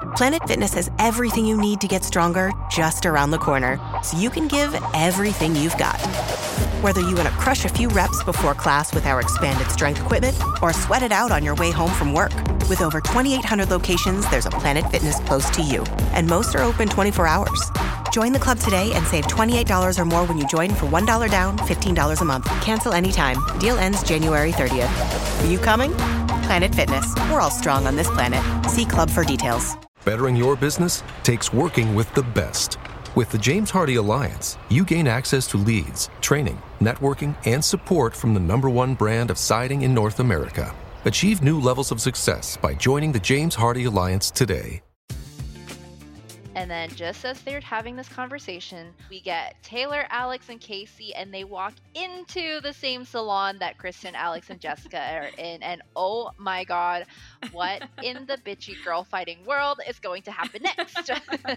Planet Fitness has everything you need to get stronger just around the corner, so you can give everything you've got. Whether you want to crush a few reps before class with our expanded strength equipment or sweat it out on your way home from work. With over 2,800 locations, there's a Planet Fitness close to you, and most are open 24 hours. Join the club today and save $28 or more when you join for $1 down, $15 a month. Cancel anytime. Deal ends January 30th. Are you coming? Planet Fitness. We're all strong on this planet. See club for details. Bettering your business takes working with the best. With the James Hardie Alliance, you gain access to leads, training, networking, and support from the #1 brand of siding in North America. Achieve new levels of success by joining the James Hardie Alliance today. And then just as they're having this conversation, we get Taylor, Alex, and Casey, and they walk into the same salon that Kristen, Alex, and Jessica are in. And oh my God, what in the bitchy girl fighting world is going to happen next?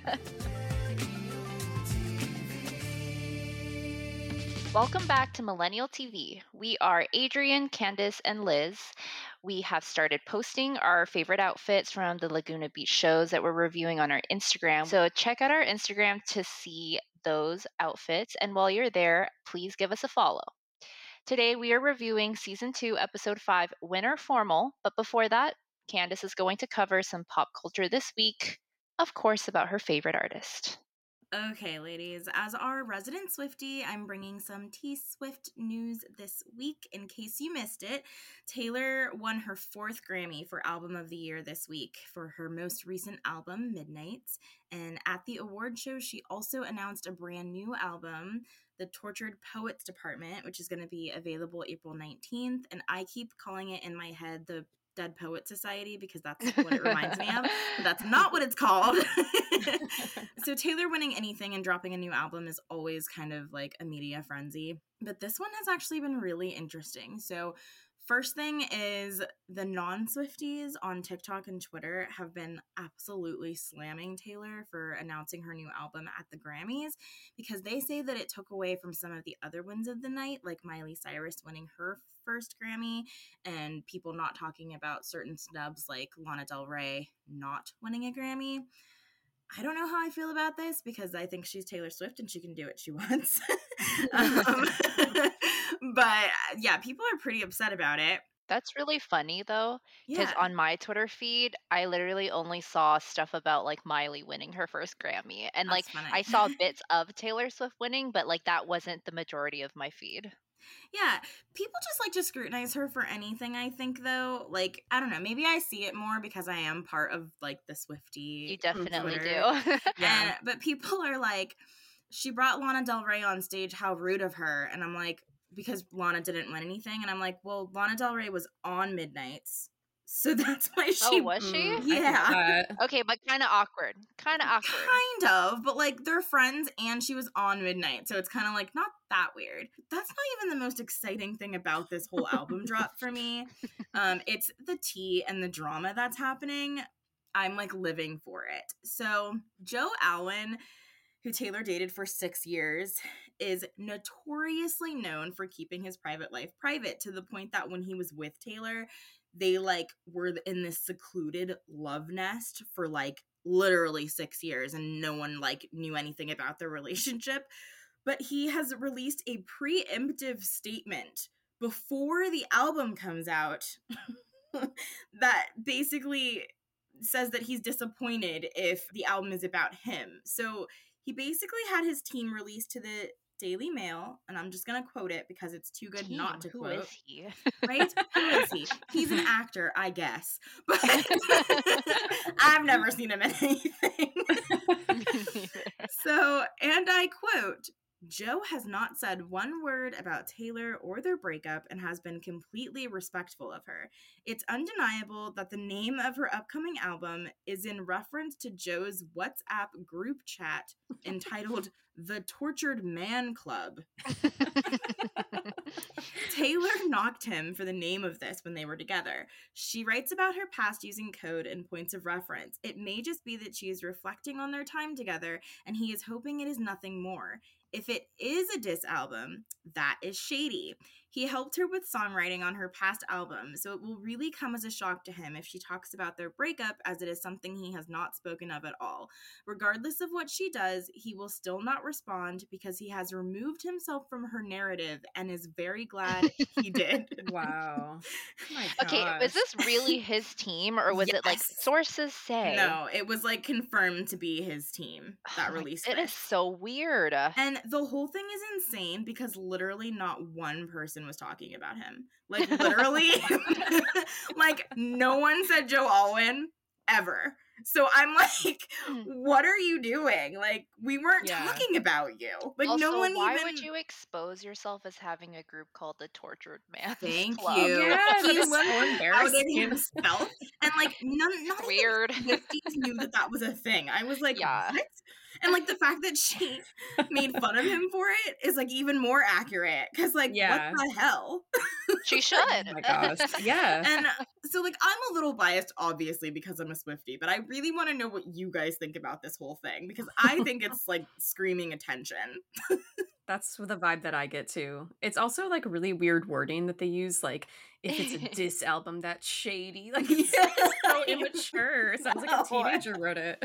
Welcome back to Millennial TV. We are Adrian, Candace, and Liz. We have started posting our favorite outfits from the Laguna Beach shows that we're reviewing on our Instagram. So check out our Instagram to see those outfits. And while you're there, please give us a follow. Today, we are reviewing Season 2, Episode 5, Winter Formal. But before that, Candace is going to cover some pop culture this week, of course, about her favorite artist. Okay, ladies, as our resident Swiftie, I'm bringing some T-Swift news this week. In case you missed it, Taylor won her 4th Grammy for Album of the Year this week for her most recent album, Midnights. And at the award show, she also announced a brand new album, The Tortured Poets Department, which is going to be available April 19th. And I keep calling it in my head the Dead Poet Society because that's what it reminds me of, but that's not what it's called. So Taylor winning anything and dropping a new album is always kind of like a media frenzy, but this one has actually been really interesting. So first thing is the non-Swifties on TikTok and Twitter have been absolutely slamming Taylor for announcing her new album at the Grammys because they say that it took away from some of the other wins of the night, like Miley Cyrus winning her first Grammy and people not talking about certain snubs like Lana Del Rey not winning a Grammy. I don't know how I feel about this because I think she's Taylor Swift and she can do what she wants. But yeah, people are pretty upset about it. That's really funny though, because on my Twitter feed, I literally only saw stuff about like Miley winning her first Grammy. And like I saw bits of Taylor Swift winning, but like that wasn't the majority of my feed. Yeah, people just like to scrutinize her for anything, I think, though. Like, I don't know, maybe I see it more because I am part of, like, the Swiftie. You definitely do. Yeah. But people are like, she brought Lana Del Rey on stage, how rude of her. And I'm like, because Lana didn't win anything. And I'm like, well, Lana Del Rey was on Midnights. So that's why she... Oh, was she? Yeah. Okay, but kind of awkward. Kind of, but like they're friends and she was on Midnight. So it's kind of like not that weird. That's not even the most exciting thing about this whole album drop for me. It's the tea and the drama that's happening. I'm like living for it. So Joe Alwyn, who Taylor dated for 6 years, is notoriously known for keeping his private life private to the point that when he was with Taylor, they like were in this secluded love nest for like literally 6 years and no one like knew anything about their relationship. But he has released a preemptive statement before the album comes out that basically says that he's disappointed if the album is about him. So he basically had his team release to the Daily Mail, and I'm just going to quote it because it's too good not to quote. Who is he? Right? Who is he? He's an actor, I guess. But I've never seen him in anything. So, and I quote, Joe has not said one word about Taylor or their breakup and has been completely respectful of her. It's undeniable that the name of her upcoming album is in reference to Joe's WhatsApp group chat entitled The Tortured Man Club. Taylor knocked him for the name of this when they were together. She writes about her past using code and points of reference. It may just be that she is reflecting on their time together and he is hoping it is nothing more. If it is a diss album, that is shady. He helped her with songwriting on her past album, so it will really come as a shock to him if she talks about their breakup, as it is something he has not spoken of at all. Regardless of what she does, he will still not respond because he has removed himself from her narrative and is very glad he did. Wow. My Okay, was gosh. this really his team, or was it like Yes. sources say? No, it was like confirmed to be his team that released It is this. so weird. And the whole thing is insane because literally not one person was talking about him. Like, literally, like, no one said Joe Alwyn ever. So I'm like, what are you doing? Like, we weren't Yeah. talking about you. Like, Also, no one why even. would you expose yourself as having a group called the Tortured Man's Thank Club? you. Yeah, that He is so outed embarrassing. himself, and like, not Weird. even Swifties knew that was a thing. I was like, Yeah. what? And like the fact that she made fun of him for it is like even more accurate because like, Yeah. what the hell? She should. Oh my gosh. Yeah. And so like, I'm a little biased, obviously, because I'm a Swiftie, but I really want to know what you guys think about this whole thing because I think it's like screaming attention. That's the vibe that I get too. It's also like really weird wording that they use. Like, if it's a diss album, that's shady. Like, it's so immature. It sounds like a No. teenager wrote it.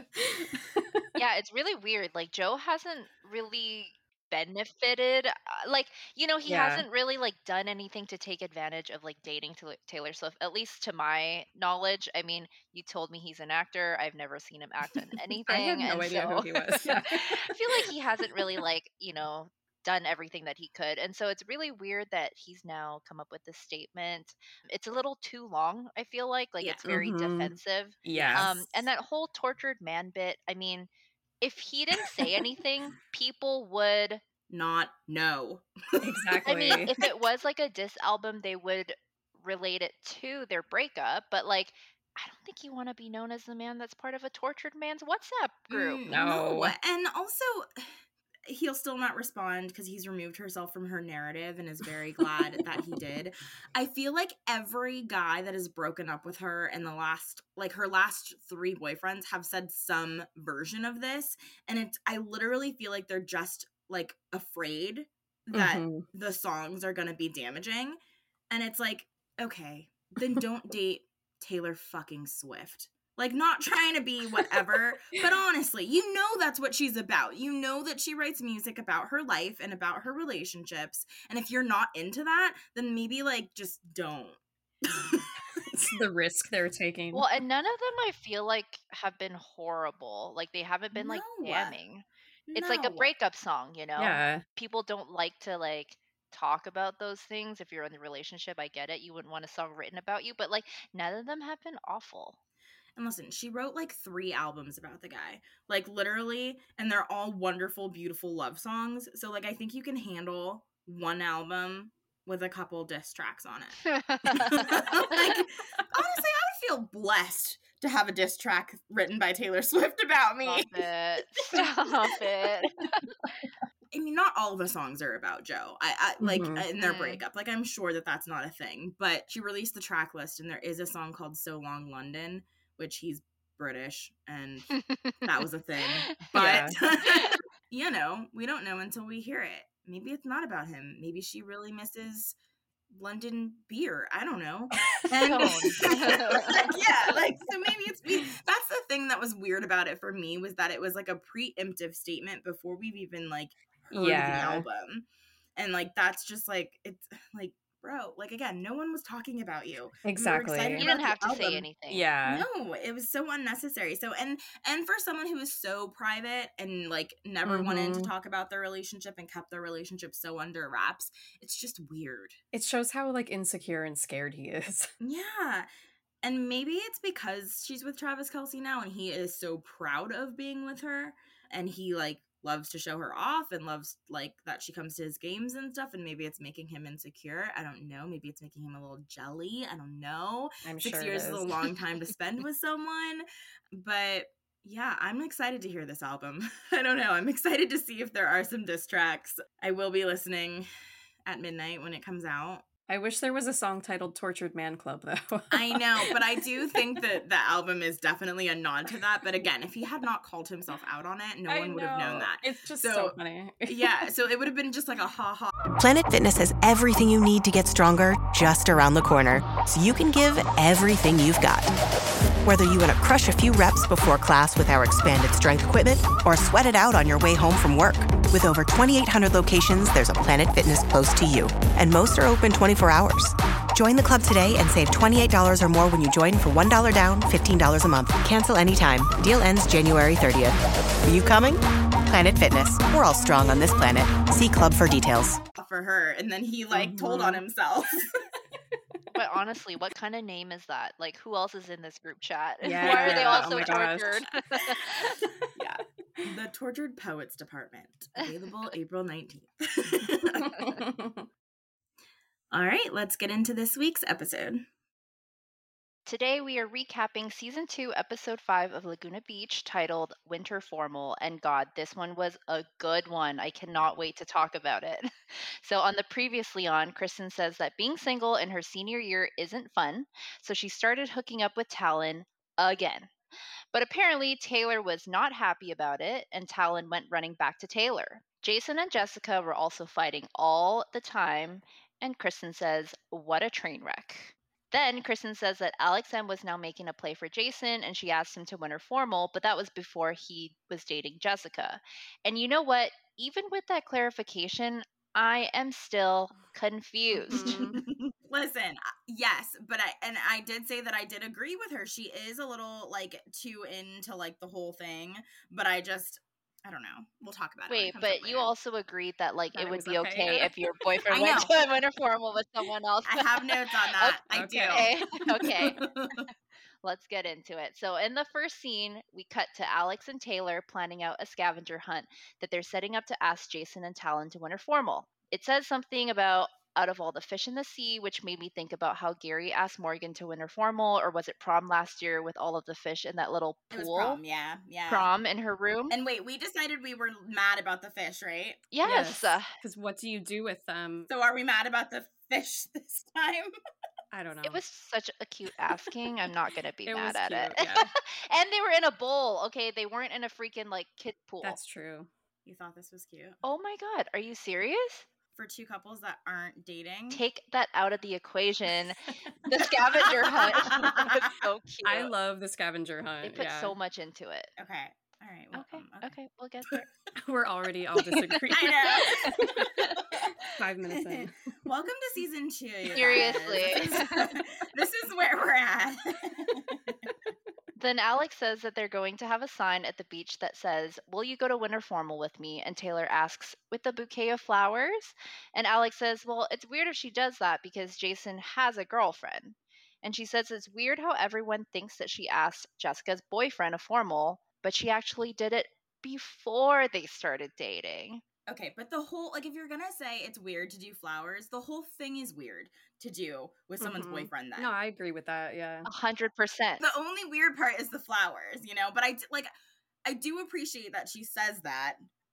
Yeah, it's really weird. Like, Joe hasn't really benefited. Like, you know, he Yeah. hasn't really like done anything to take advantage of like dating Taylor Swift, at least to my knowledge. I mean, you told me he's an actor. I've never seen him act in anything. I had no and idea so who he was. Yeah. I feel like he hasn't really like, you know, done everything that he could. And so it's really weird that he's now come up with this statement. It's a little too long, I feel like. Like, Yeah. it's very Mhm. defensive. Yeah. And that whole tortured man bit, I mean, if he didn't say anything, people would. Not no. Exactly. I mean, if it was like a diss album, they would relate it to their breakup. But like, I don't think you want to be known as the man that's part of a tortured man's WhatsApp group. No. And also, he'll still not respond because he's removed herself from her narrative and is very glad that he did. I feel like every guy that has broken up with her in the last, like her last 3 boyfriends have said some version of this. And I literally feel like they're just like afraid that Mhm. the songs are going to be damaging. And it's like, okay, then don't date Taylor fucking Swift. Like, not trying to be whatever, but honestly, you know that's what she's about. You know that she writes music about her life and about her relationships. And if you're not into that, then maybe, like, just don't. It's the risk they're taking. Well, and none of them I feel like have been horrible. Like, they haven't been like No. damning. It's like a No. breakup song, you know? Yeah. People don't like to like talk about those things. If you're in the relationship, I get it. You wouldn't want a song written about you, but like none of them have been awful. And listen, she wrote like 3 albums about the guy, like literally, and they're all wonderful, beautiful love songs. So like, I think you can handle one album with a couple diss tracks on it. Like, honestly, I would feel blessed to have a diss track written by Taylor Swift about me. Stop it. Stop it. I mean, not all the songs are about Joe. I like Mhm. in their Mhm. breakup. Like, I'm sure that that's not a thing. But she released the track list, and there is a song called "So Long London," which he's British, and that was a thing. But you know, we don't know until we hear it. Maybe it's not about him. Maybe she really misses London beer. I don't know. And yeah, like, so maybe it's me. That's the thing that was weird about it for me, was that it was like a preemptive statement before we've even like heard the Yeah. album. And like, that's just like, it's like, bro, like, again, no one was talking about you. We were Exactly. excited You about didn't have the to say album. anything. Yeah. No, it was so unnecessary. So and for someone who is so private and like never wanted to Mhm. talk about their relationship and kept their relationship so under wraps, it's just weird. It shows how like insecure and scared he is. Yeah. And maybe it's because she's with Travis Kelce now and he is so proud of being with her and he like loves to show her off and loves like that she comes to his games and stuff, and maybe it's making him insecure. I don't know. Maybe it's making him a little jelly. I don't know. I'm 6 sure years it is a is. long time to spend with someone. But yeah, I'm excited to hear this album. I don't know. I'm excited to see if there are some diss tracks. I will be listening at midnight when it comes out. I wish there was a song titled Tortured Man Club, though. I know, but I do think that the album is definitely a nod to that. But again, if he had not called himself out on it, no one would have known that. It's just so funny. Yeah, so it would have been just like a ha-ha. Planet Fitness has everything you need to get stronger just around the corner, so you can give everything you've got. Whether you want to crush a few reps before class with our expanded strength equipment or sweat it out on your way home from work. With over 2,800 locations, there's a Planet Fitness close to you, and most are open 24 hours. Join the club today and save $28 or more when you join for $1 down, $15 a month. Cancel anytime. Deal ends January 30th. Are you coming? Planet Fitness. We're all strong on this planet. See club for details. For her, and then he told on himself. But honestly, what kind of name is that? Like, who else is in this group chat? Yeah. Why are they all Oh so my gosh. tortured? Yeah. The Tortured Poets Department. Available April 19th. All right, let's get into this week's episode. Today we are recapping Season 2, Episode 5 of Laguna Beach, titled Winter Formal. And God, this one was a good one. I cannot wait to talk about it. So on the previously on, Kristen says that being single in her senior year isn't fun, so she started hooking up with Talon again. But apparently Taylor was not happy about it, and Talon went running back to Taylor. Jason and Jessica were also fighting all the time, and Kristen says, what a train wreck. Then Kristen says that Alex M was now making a play for Jason, and she asked him to win her formal, but that was before he was dating Jessica. And you know what? Even with that clarification, I am still confused. Listen, yes, but I did say that I did agree with her. She is a little too into the whole thing, but I don't know. We'll talk about it. Wait, but you also agreed that it would be okay yeah. if your boyfriend went to a winter formal with someone else. I have notes on that. Okay. I do. Okay. Let's get into it. So in the first scene, we cut to Alex and Taylor planning out a scavenger hunt that they're setting up to ask Jason and Talon to winter formal. It says something about out of all the fish in the sea, which made me think about how Gary asked Morgan to winter formal, or was it prom last year with all of the fish in that little pool? It was prom, yeah. Prom in her room. And wait, we decided we were mad about the fish, right? Yes. Because what do you do with them? So are we mad about the fish this time? I don't know. It was such a cute asking. I'm not gonna be mad at cute, it. Yeah. And they were in a bowl. Okay, they weren't in a freaking kid pool. That's true. You thought this was cute? Oh my God, are you serious? For two couples that aren't dating? Take that out of the equation. The scavenger hunt was so cute. I love the scavenger hunt. They put so much into it. Okay. All right. Well, Okay, we'll get there. We're already all disagreeing. I know. 5 minutes in. Welcome to season 2. you Seriously. guys. This is where we're at. Then Alex says that they're going to have a sign at the beach that says, "Will you go to winter formal with me?" And Taylor asks, "With a bouquet of flowers?" And Alex says, "Well, it's weird if she does that because Jason has a girlfriend." And she says it's weird how everyone thinks that she asked Jessica's boyfriend a formal, but she actually did it before they started dating. Okay, but the whole, if you're gonna say it's weird to do flowers, the whole thing is weird to do with someone's boyfriend then. No, I agree with that, yeah. 100%. The only weird part is the flowers, but I do appreciate that she says that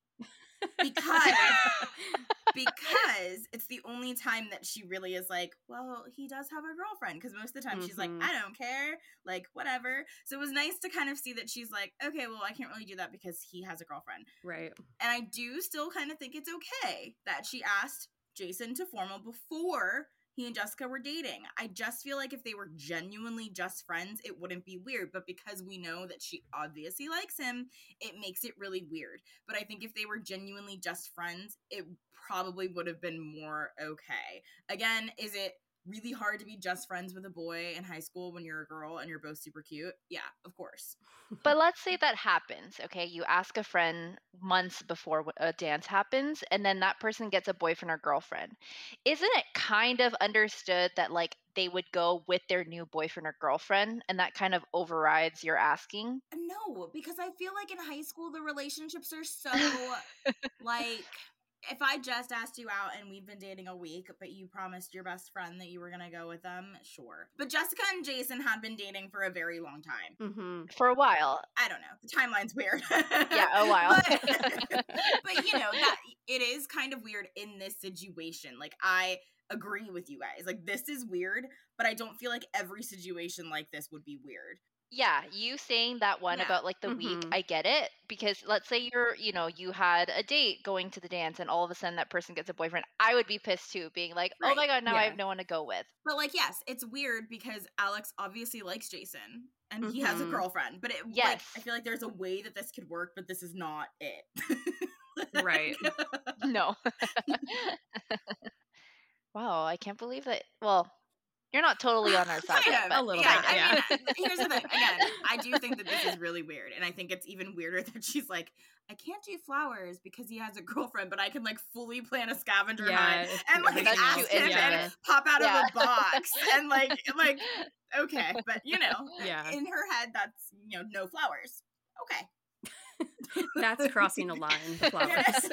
because it's the only time that she really is well, he does have a girlfriend, because most of the time she's like, I don't care, whatever. So it was nice to kind of see that she's like, okay, well, I can't really do that because he has a girlfriend. Right. And I do still kind of think it's okay that she asked Jason to formal before he and Jessica were dating. I just feel like if they were genuinely just friends, it wouldn't be weird. But because we know that she obviously likes him, it makes it really weird. But I think if they were genuinely just friends, it probably would have been more okay. Again, is it really hard to be just friends with a boy in high school when you're a girl and you're both super cute? Yeah, of course. But let's say that happens, okay? You ask a friend months before a dance happens, and then that person gets a boyfriend or girlfriend. Isn't it kind of understood that, they would go with their new boyfriend or girlfriend, and that kind of overrides your asking? No, because I feel like in high school, the relationships are so, if I just asked you out and we've been dating a week, but you promised your best friend that you were going to go with them, sure. But Jessica and Jason had been dating for a very long time. Mm-hmm. For a while. I don't know. The timeline's weird. Yeah, a while. But you know, that it is kind of weird in this situation. Like, I agree with you guys. Like, this is weird, but I don't feel like every situation like this would be weird. Yeah, you saying that one Yeah. about like the week, I get it, because let's say you had a date going to the dance and all of a sudden that person gets a boyfriend. I would be pissed too, being like, oh Right. my God, now I Yeah. have no one to go with. But like, yes, it's weird because Alex obviously likes Jason and he has a Mhm. girlfriend. But like, Yes. I feel like there's a way that this could work, but this is not it. Right. No. Wow, I can't believe that. Well, you're not totally on our side Kind yet, of. but A little Yeah, bit, I mean, here's the thing. Again, I do think that this is really weird. And I think it's even weirder that she's like, I can't do flowers because he has a girlfriend, but I can like fully plan a scavenger hunt and like everything ask else, him yeah. and pop out Yeah. of a box and like okay, but Yeah. in her head that's no flowers. Okay. That's crossing a line, the flowers.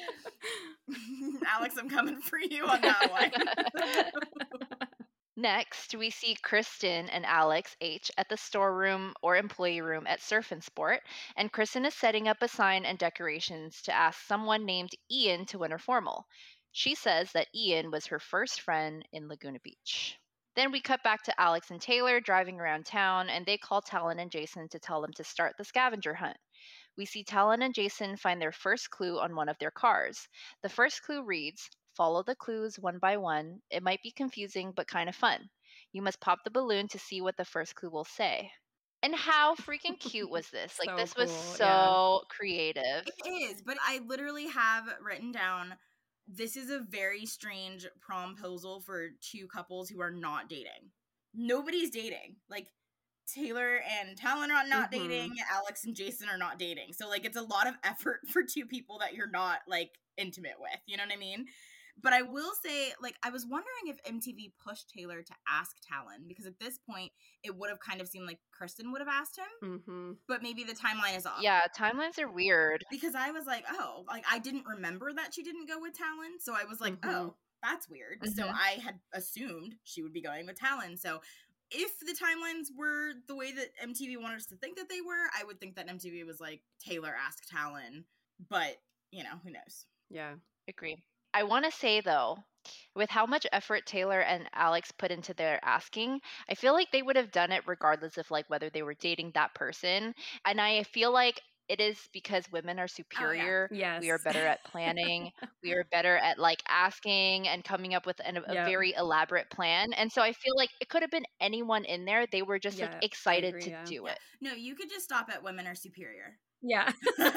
Alex, I'm coming for you on that one. Next, we see Kristen and Alex H at the storeroom or employee room at Surf and Sport, and Kristen is setting up a sign and decorations to ask someone named Ian to win her formal. She says that Ian was her first friend in Laguna Beach. Then we cut back to Alex and Taylor driving around town, and they call Talon and Jason to tell them to start the scavenger hunt. We see Talon and Jason find their first clue on one of their cars. The first clue reads, follow the clues one by one. It might be confusing, but kind of fun. You must pop the balloon to see what the first clue will say. And how freaking cute was this? Like, So this was cool, so creative. It is, but I literally have written down, this is a very strange promposal for two couples who are not dating. Nobody's dating. Like, Taylor and Talon are not dating. Alex and Jason are not dating. So, like, it's a lot of effort for two people that you're not, like, intimate with. You know what I mean? But I will say, like, I was wondering if MTV pushed Taylor to ask Talon, because at this point, it would have kind of seemed like Kristen would have asked him, Mm-hmm. but maybe the timeline is off. Yeah, timelines are weird. Because I was like, oh, like, I didn't remember that she didn't go with Talon, so I was like, oh, that's weird. So I had assumed she would be going with Talon. So if the timelines were the way that MTV wanted us to think that they were, I would think that MTV was like, Taylor asked Talon, but, who knows? Yeah. Agree. I want to say, though, with how much effort Taylor and Alex put into their asking, I feel like they would have done it regardless of like whether they were dating that person. And I feel like it is because women are superior. Yes. We are better at planning. We are better at like asking and coming up with a very elaborate plan. And so I feel like it could have been anyone in there. They were just like excited to do it. No, you could just stop at women are superior. Yeah. Just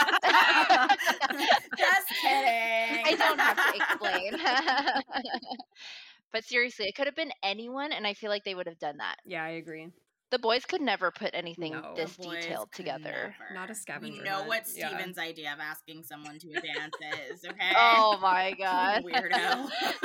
kidding. I don't have to explain. But seriously, it could have been anyone, and I feel like they would have done that. Yeah, I agree. The boys could never put anything No. this The boys detailed could together. never. Not a scavenger We know hunt. what Yeah. Steven's idea of asking someone to a dance is, okay? Oh my God. Weirdo.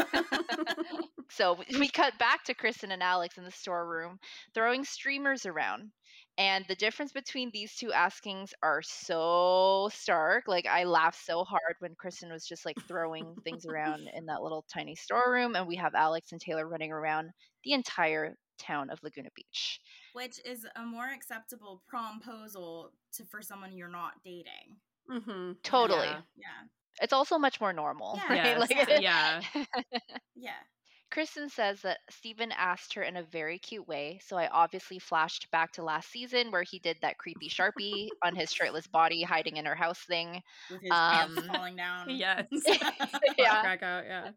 So we cut back to Kristen and Alex in the storeroom throwing streamers around. And the difference between these two askings are so stark. Like, I laughed so hard when Kristen was just like throwing things around in that little tiny storeroom, and we have Alex and Taylor running around the entire town of Laguna Beach. Which is a more acceptable promposal for someone you're not dating. Mm-hmm. Totally. Yeah. It's also much more normal. Yeah. Right? Yes. Yeah. Yeah. Kristen says that Steven asked her in a very cute way, so I obviously flashed back to last season where he did that creepy Sharpie on his shirtless body hiding in her house thing. With his pants falling down. Yes. Yeah. Crack out, yeah.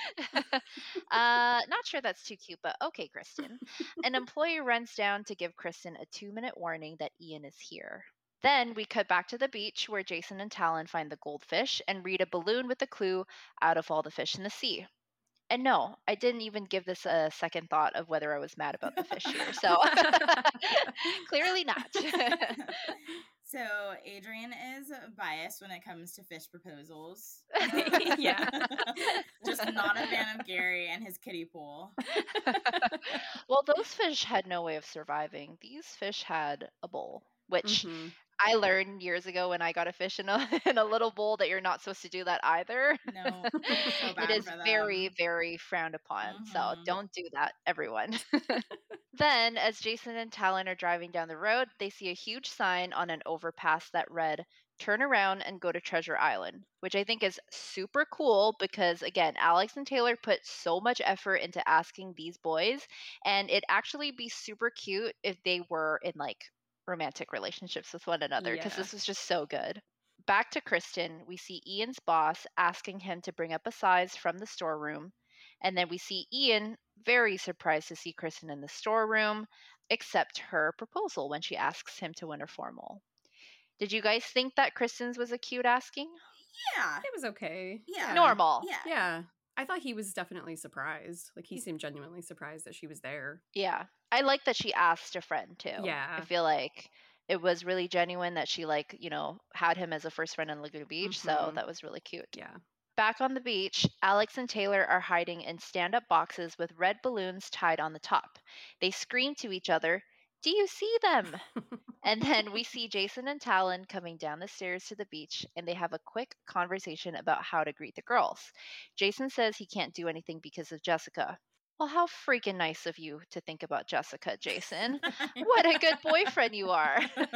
Not sure that's too cute, but okay, Kristen. An employee runs down to give Kristen a 2-minute warning that Ian is here. Then we cut back to the beach where Jason and Talon find the goldfish and read a balloon with a clue out of all the fish in the sea. And no, I didn't even give this a second thought of whether I was mad about the fish here. So clearly not. So Adrian is biased when it comes to fish proposals. Yeah. Just not a fan of Gary and his kiddie pool. Well, those fish had no way of surviving. These fish had a bowl, which I learned years ago when I got a fish in a in a little bowl that you're not supposed to do that either. No, so It bad is for very, them. very frowned upon. So Mhm. don't do that, everyone. Then, as Jason and Talon are driving down the road, they see a huge sign on an overpass that read, "Turn around and go to Treasure Island," which I think is super cool because, again, Alex and Taylor put so much effort into asking these boys, and it'd actually be super cute if they were in like romantic relationships with one another because Yeah. this was just so good. Back to Kristen, we see Ian's boss asking him to bring up a size from the storeroom. And then we see Ian very surprised to see Kristen in the storeroom, accept her proposal when she asks him to win her formal. Did you guys think that Kristen's was a cute asking? Yeah. It was okay. Yeah. Normal. Yeah. Yeah. I thought he was definitely surprised. Like, he seemed genuinely surprised that she was there. Yeah. I like that she asked a friend too. I Yeah. feel like it was really genuine that she had him as a first friend in Laguna Beach, so Mhm. that was really cute. Yeah. Back on the beach, Alex and Taylor are hiding in stand up boxes with red balloons tied on the top. They scream to each other, "Do you see them?" And then we see Jason and Talon coming down the stairs to the beach, and they have a quick conversation about how to greet the girls. Jason says he can't do anything because of Jessica. Well, how freaking nice of you to think about Jessica, Jason. What a good boyfriend you are.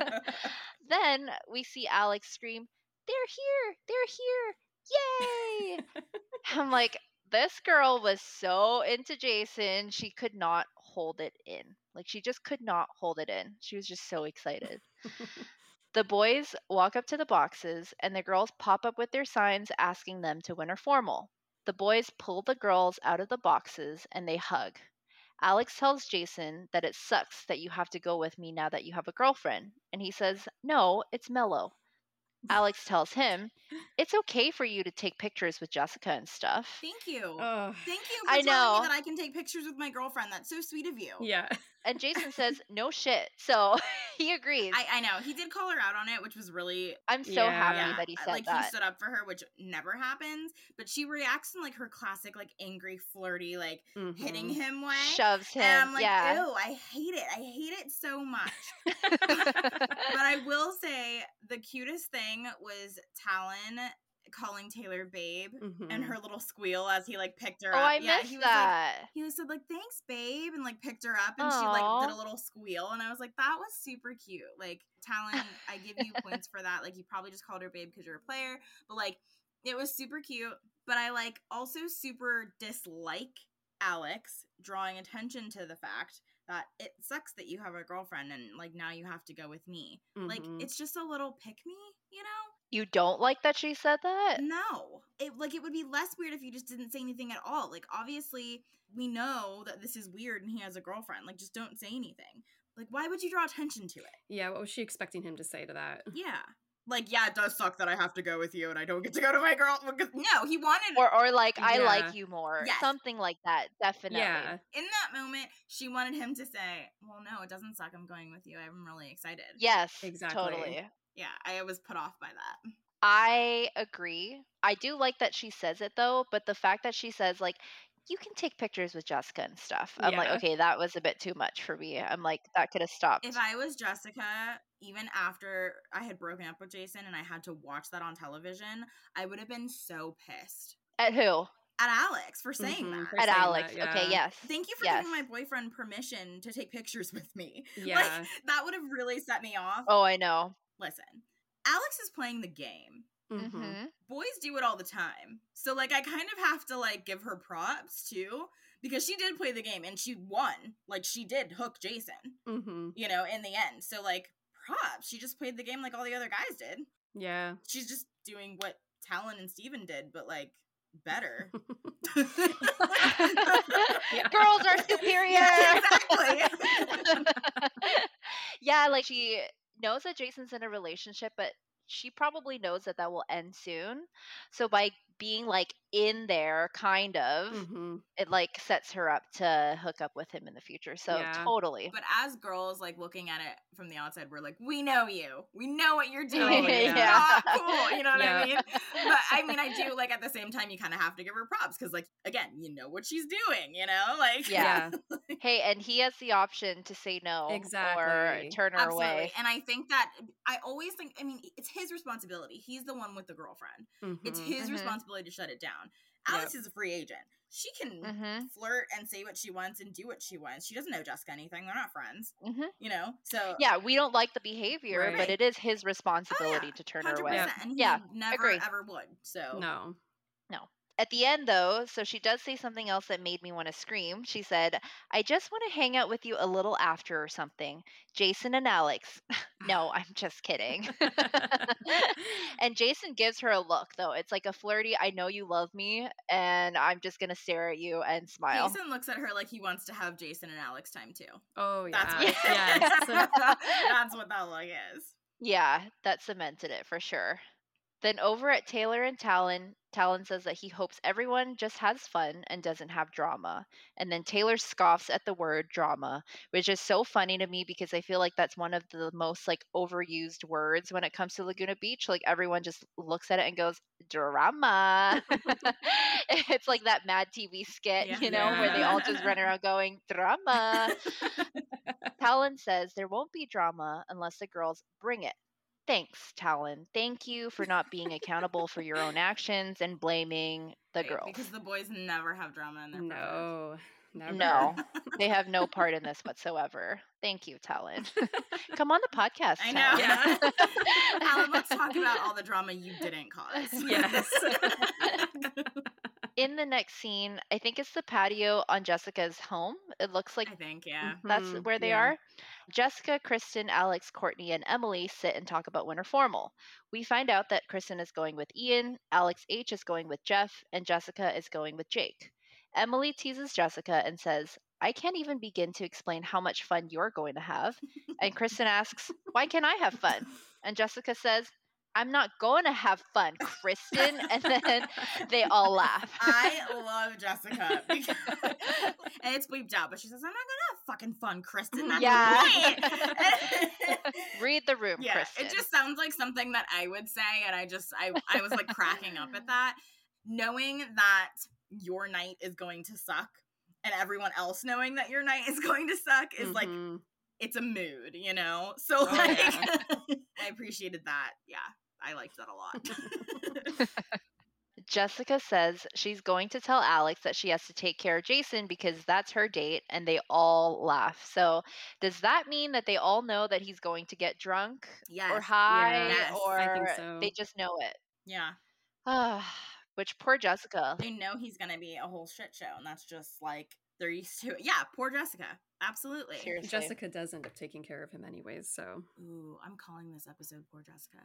Then we see Alex scream, "They're here! They're here! Yay!" I'm like, this girl was so into Jason, she could not hold it in. Like, she just could not hold it in. She was just so excited. The boys walk up to the boxes, and the girls pop up with their signs asking them to win her formal. The boys pull the girls out of the boxes and they hug. Alex tells Jason that it sucks that you have to go with me now that you have a girlfriend. And he says, "No, it's mellow." Alex tells him, "It's okay for you to take pictures with Jessica and stuff." Thank you. Ugh. Thank you for I telling me know. that I can take pictures with my girlfriend. That's so sweet of you. Yeah. And Jason says, "No shit." So he agrees. I know. He did call her out on it, which was really I'm so happy Yeah. that he said like he that. stood up for her, which never happens. But she reacts in like her classic, like angry, flirty, like hitting Mhm. him way. Shoves him. And I'm like, yeah. ew, I hate it. I hate it so much. But I will say the cutest thing was Talon calling Taylor babe and her little squeal as he like picked her Oh, up. I Yeah, missed he was that. like, he said like, "Thanks, babe," and like picked her up and she like did a Aw. little squeal and I was like, that was super cute. Like, Talon, I give you points for that. Like, you probably just called her babe because you're a player, but like it was super cute. But I like also super dislike Alex drawing attention to the fact that it sucks that you have a girlfriend and like now you have to go with me. Like, it's just a little pick me, you know? You don't like that she said that? No. It would be less weird if you just didn't say anything at all. Like, obviously, we know that this is weird and he has a girlfriend. Like, just don't say anything. Like, why would you draw attention to it? Yeah, what was she expecting him to say to that? Yeah. Like, yeah, it does suck that I have to go with you and I don't get to go to my girl. No, he wanted. Or like, "I Yeah. like you more." Yes. Something like that, definitely. Yeah. In that moment, she wanted him to say, "Well, no, it doesn't suck. I'm going with you. I'm really excited." Yes, Exactly. totally. Yeah, I was put off by that. I agree. I do like that she says it though, but the fact that she says like, "You can take pictures with Jessica and stuff." I'm like, Yeah. okay, that was a bit too much for me. I'm like, that could have stopped. If I was Jessica, even after I had broken up with Jason and I had to watch that on television, I would have been so pissed At who? at Alex for saying that. For At saying Alex. that, Okay, yeah. yes. Thank you for yes. giving my boyfriend permission to take pictures with me. Yeah. Like, that would have really set me off. Oh, I know. Listen, Alex is playing the game. Mm-hmm. Boys do it all the time. So, like, I kind of have to, like, give her props, too, because she did play the game and she won. Like, she did hook Jason, you know, in the end. So, like, props. She just played the game like all the other guys did. Yeah. She's just doing what Talon and Steven did, but, like, better. Yeah. Girls are superior. Yeah, exactly. Yeah, like she knows that Jason's in a relationship, but she probably knows that that will end soon. So by being like in there, kind of, Mhm. it like sets her up to hook up with him in the future. So Yeah. totally. But as girls, like looking at it from the outside, we're like, we know you. We know what you're doing. Oh, It's yeah. not cool. You know what Yeah. I mean? But I mean, I do like at the same time, you kind of have to give her props because, like, again, you know what she's doing. You know, like Yeah. Yeah. Hey, and he has the option to say no or Exactly. turn her Absolutely. away. And I think that I always think, I mean, it's his responsibility. He's the one with the girlfriend. It's Mhm. his Mhm. responsibility to shut it down. Yep. Alex is a free agent. She can Mhm. flirt and say what she wants and do what she wants. She doesn't know Jessica anything. They're not friends. Mhm. You know? So Yeah, we don't like the behavior, but Right. it is his oh responsibility yeah, to turn her 100%. away. Yep. And he Yeah, never agree. ever would. So No. No. At the end, though, so she does say something else that made me want to scream. She said, I just want to hang out with you a little after or something. Jason and Alex. No, I'm just kidding. And Jason gives her a look, though. It's like a flirty, I know you love me, and I'm just going to stare at you and smile. Jason looks at her like he wants to have Jason and Alex time too. Oh, That's yeah. what Yes. that's what that look is. Yeah, that cemented it for sure. Then over at Taylor and Talon, Talon says that he hopes everyone just has fun and doesn't have drama. And then Taylor scoffs at the word drama, which is so funny to me because I feel like that's one of the most like overused words when it comes to Laguna Beach. Like everyone just looks at it and goes, drama. It's like that Mad TV skit, Yeah. you know, where they all just Yeah. run around going, drama. Talon says there won't be drama unless the girls bring it. Thanks, Talon. Thank you for not being accountable for your own actions and blaming the Right, girls. because the boys never have drama in their No. Never. No, they have no part in this whatsoever. Thank you, Talon. Come on the podcast, I know. Talon. Yeah. Alan, let's talk about all the drama you didn't cause. Yes. In the next scene, I think it's the patio on Jessica's home. It looks like I think, yeah. that's Mhm. where they Yeah. are. Jessica, Kristen, Alex, Courtney, and Emily sit and talk about winter formal. We find out that Kristen is going with Ian, Alex H is going with Jeff, and Jessica is going with Jake. Emily teases Jessica and says, I can't even begin to explain how much fun you're going to have. And Kristen asks, Why can't I have fun? And Jessica says, I'm not going to have fun, Kristen. And then they all laugh. I love Jessica. And it's bleeped out, but she says, I'm not gonna have fucking fun, Kristen. That's Yeah. right. Read the room, Yeah, Kristen. it just sounds like something that I would say, and I was like cracking up at that. Knowing that your night is going to suck, and everyone else knowing that your night is going to suck is like, Mhm. it's a mood, you know? So, Oh, like, yeah. I appreciated that. Yeah, I liked that a lot. Jessica says she's going to tell Alex that she has to take care of Jason because that's her date, and they all laugh. So, does that mean that they all know that he's going to get drunk Yes. or high, Yes. or I think so. they just know it? Yeah. Which poor Jessica. They know he's going to be a whole shit show, and that's just like, they're used to it. Yeah, poor Jessica. Absolutely. Seriously. Jessica does end up taking care of him anyways, so. Ooh, I'm calling this episode Poor Jessica.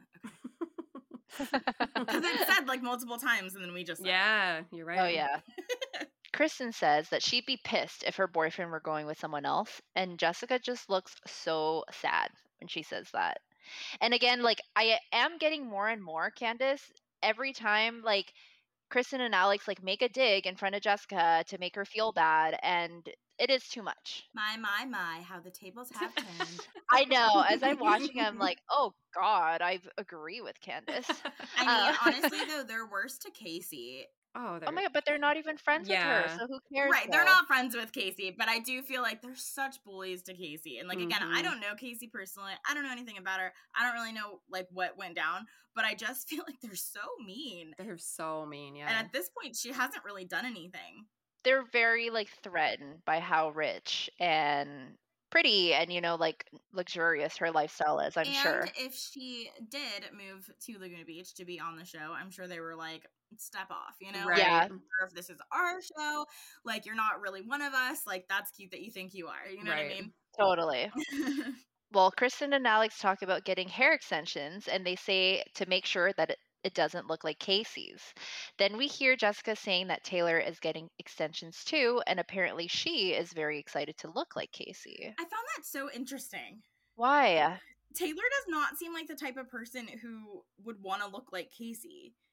Okay. Because it said like multiple times, and then we just said it. Yeah, you're right. Oh, yeah. Kristen says that she'd be pissed if her boyfriend were going with someone else, and Jessica just looks so sad when she says that. And again, like, I am getting more and more, Candace, every time, like, Kristen and Alex, like, make a dig in front of Jessica to make her feel bad, and it is too much. My, how the tables have turned. I know. As I'm watching, I'm like, oh, God, I agree with Candace. I mean, honestly, though, they're worse to Casey. Oh, Oh my God, but they're not even friends with her, Yeah. so who cares? Right, they're though? not friends with Casey, but I do feel like they're such bullies to Casey. And, like, again, I Mhm. don't know Casey personally. I don't know anything about her. I don't really know, like, what went down. But I just feel like they're so mean. They're so mean, yeah. And at this point, she hasn't really done anything. They're very, like, threatened by how rich and pretty and, you know, like, luxurious her lifestyle is, I'm sure. And if she did move to Laguna Beach to be on the show, I'm sure they were like, step off, you know? Right. Yeah. Or if this is our show, like, you're not really one of us. Like, that's cute that you think you are. You know Right. Totally. what I mean? Well, Kristen and Alex talk about getting hair extensions, and they say to make sure that it doesn't look like Casey's. Then we hear Jessica saying that Taylor is getting extensions too, and apparently she is very excited to look like Casey. I found that so interesting. Why? Taylor does not seem like the type of person who would want to look like Casey.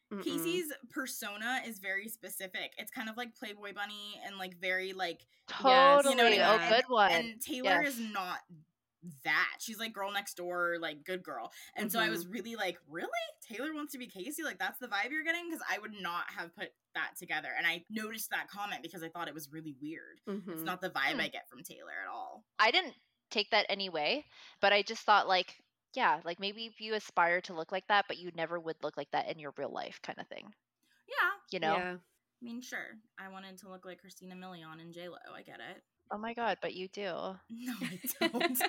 Mm-mm. Casey's persona is very specific. It's kind of like Playboy Bunny and like very like Totally. you know what I mean? Oh, good one. And Taylor Yes. is not that. She's like girl next door, like good girl. And so I was really like, really? Taylor wants to be Casey? Like that's the vibe you're getting? Because I would not have put that together. And I noticed that comment because I thought it was really weird. It's not the vibe I get from Taylor at all. I didn't take that anyway, but I just thought like, yeah, like maybe if you aspire to look like that, but you never would look like that in your real life kind of thing. Yeah. You know? Yeah. I mean, sure. I wanted to look like Christina Milian and J-Lo. I get it. Oh my God, but you do. No, I don't.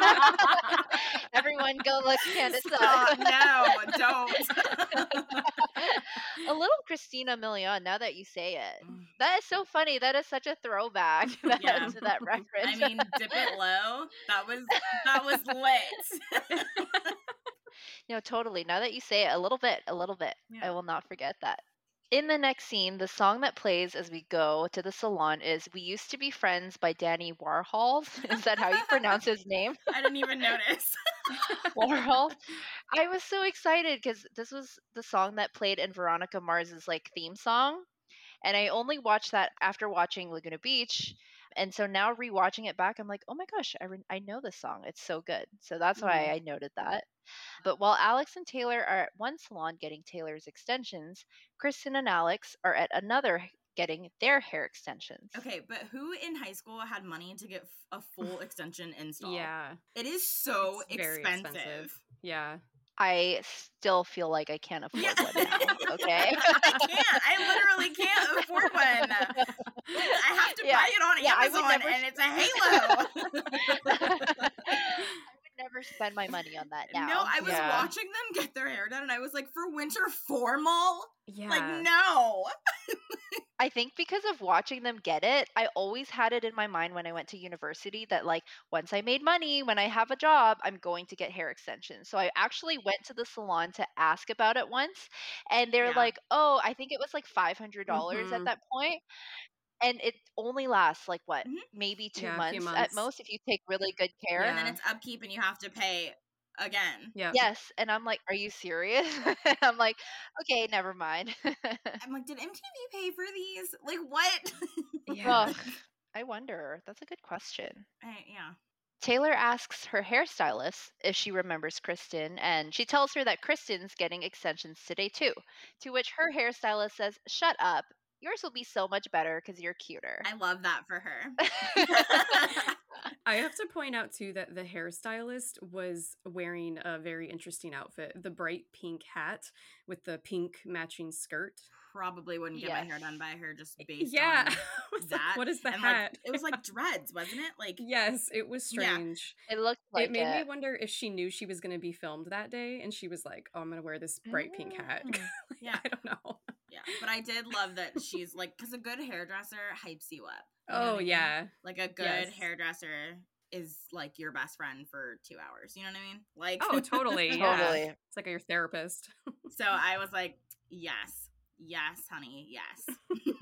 Everyone go look Candace Stop. up. No, don't. A little Christina Milian, now that you say it. That is so funny. That is such a throwback to that reference. I mean, Dip It Low. That was lit. No, totally. Now that you say it, a little bit. Yeah. I will not forget that. In the next scene, the song that plays as we go to the salon is We Used to Be Friends by Danny Warhol. Is that how you pronounce his name? I didn't even notice. Warhol. I was so excited because this was the song that played in Veronica Mars's like theme song. And I only watched that after watching Laguna Beach. And so now rewatching it back, I'm like, oh my gosh, I know this song. It's so good. So that's why I noted that. But while Alex and Taylor are at one salon getting Taylor's extensions, Kristen and Alex are at another getting their hair extensions. Okay, but who in high school had money to get a full extension install? Yeah. It is so It's very expensive. Yeah. I still feel like I can't afford one now, okay? I literally can't afford one. I have to buy it on Amazon, and it's a halo. I would never spend my money on that now. No, I was watching them get their hair done, and I was like, for winter formal? Yeah. Like, no. I think because of watching them get it, I always had it in my mind when I went to university that like once I made money, when I have a job, I'm going to get hair extensions. So I actually went to the salon to ask about it once, and they're like, "Oh, I think it was like $500 at that point." And it only lasts like what, maybe 2 months at most if you take really good care. And then it's upkeep and you have to pay again. Yes. And I'm like, are you serious? I'm like, okay, never mind. I'm like, did MTV pay for these? Like, what? Ugh, I wonder. That's a good question. Yeah. Taylor asks her hairstylist if she remembers Kristen, and she tells her that Kristen's getting extensions today too. To which her hairstylist says, "Shut up. Yours will be so much better because you're cuter." I love that for her. I have to point out too that the hairstylist was wearing a very interesting outfit. The bright pink hat with the pink matching skirt. Probably wouldn't get my hair done by her just based on that. Like, what is the and hat? Like, it was like dreads, wasn't it? Like yes, it was strange. It looked like it. Made me wonder if she knew she was going to be filmed that day, and she was like, "Oh, I'm going to wear this bright pink hat." Yeah, I don't know. Yeah, but I did love that she's like, because a good hairdresser hypes you up. You know what I mean? Yeah, like a good hairdresser is like your best friend for 2 hours. You know what I mean? Like, oh, totally, totally. It's like your therapist. So I was like, yes, honey, yes.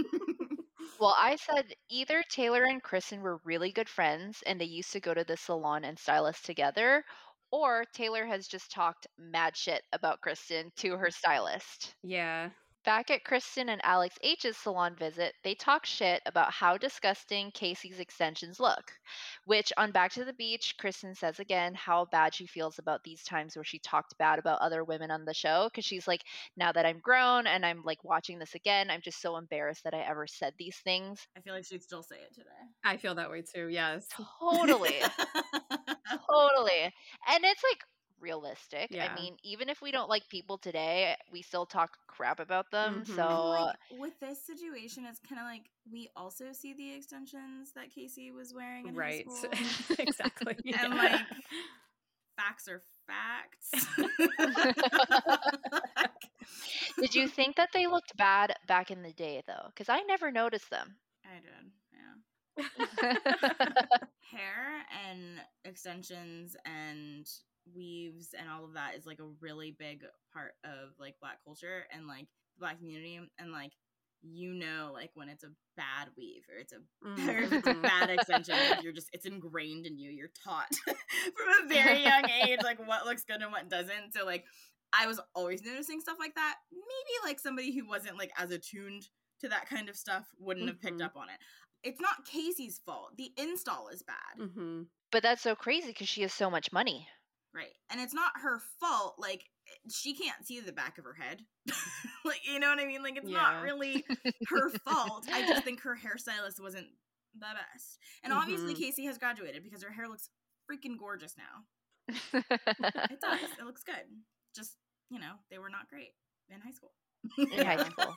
Well, I said either Taylor and Kristen were really good friends and they used to go to the salon and stylist together, or Taylor has just talked mad shit about Kristen to her stylist. Yeah. Back at Kristen and Alex H's salon visit, they talk shit about how disgusting Casey's extensions look. Which, on Back to the Beach, Kristen says again how bad she feels about these times where she talked bad about other women on the show. Because she's like, now that I'm grown and I'm like watching this again, I'm just so embarrassed that I ever said these things. I feel like she'd still say it today. I feel that way too, yes. Totally. Totally. And it's like realistic. Yeah. I mean, even if we don't like people today, we still talk crap about them. So like, with this situation, it's kind of like we also see the extensions that Casey was wearing in high school. Exactly. And like facts are facts. Did you think that they looked bad back in the day though? Because I never noticed them. I did, Hair and extensions and weaves and all of that is like a really big part of like Black culture and like the Black community, and like, you know, like when it's a bad weave or it's a bad extension, like it's ingrained in you. You're taught from a very young age like what looks good and what doesn't. So like I was always noticing stuff like that. Maybe like somebody who wasn't like as attuned to that kind of stuff wouldn't have picked up on it. It's not Casey's fault. The install is bad. But that's so crazy because she has so much money. Right. And it's not her fault. Like, she can't see the back of her head. Like, you know what I mean? Like, it's not really her fault. I just think her hairstylist wasn't the best. And obviously Casey has graduated because her hair looks freaking gorgeous now. It does. It looks good. Just, you know, they were not great in high school. In high school.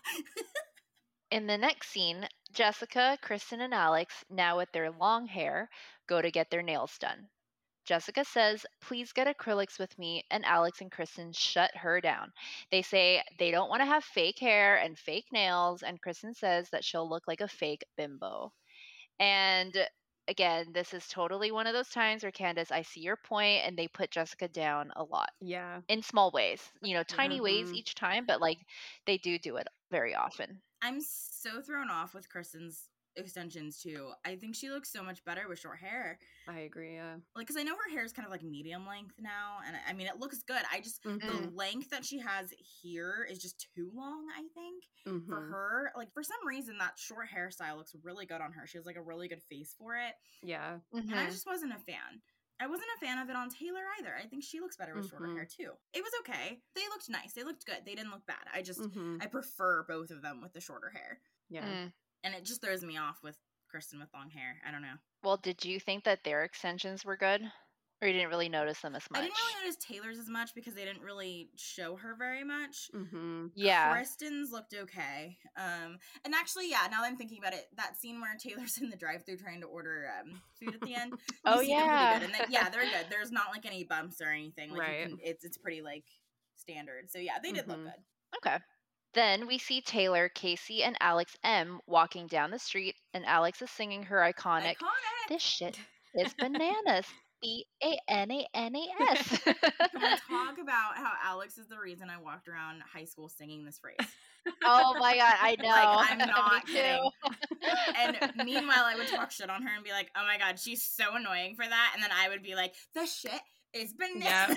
In the next scene, Jessica, Kristen, and Alex, now with their long hair, go to get their nails done. Jessica says, please get acrylics with me, and Alex and Kristen shut her down. They say they don't want to have fake hair and fake nails, and Kristen says that she'll look like a fake bimbo. And again, this is totally one of those times where, Candace, I see your point, and they put Jessica down a lot. Yeah. In small ways, you know, tiny ways each time, but like they do it very often. I'm so thrown off with Kristen's extensions too. I think she looks so much better with short hair. I agree, yeah. Like, because I know her hair is kind of like medium length now, and I mean, it looks good. I just, the length that she has here is just too long, I think, for her. Like, for some reason, that short hairstyle looks really good on her. She has like a really good face for it. Yeah. And I just wasn't a fan. I wasn't a fan of it on Taylor either. I think she looks better with shorter hair too. It was okay. They looked nice. They looked good. They didn't look bad. I just, I prefer both of them with the shorter hair. Yeah. And it just throws me off with Kristen with long hair. I don't know. Well, did you think that their extensions were good? Or you didn't really notice them as much? I didn't really notice Taylor's as much because they didn't really show her very much. Yeah. Kristen's looked okay. And actually, yeah, now that I'm thinking about it, that scene where Taylor's in the drive-thru trying to order food at the end. Oh, see yeah. them pretty good. And yeah, they're good. There's not like any bumps or anything. Like, right. It's pretty like standard. So yeah, they did look good. Okay. Then we see Taylor, Casey, and Alex M walking down the street, and Alex is singing her iconic. This shit is bananas. B-A-N-A-N-A-S. Can we talk about how Alex is the reason I walked around high school singing this phrase? Oh my god, I know. Like, I'm not kidding. And meanwhile, I would talk shit on her and be like, oh my god, she's so annoying for that. And then I would be like, the shit is bananas.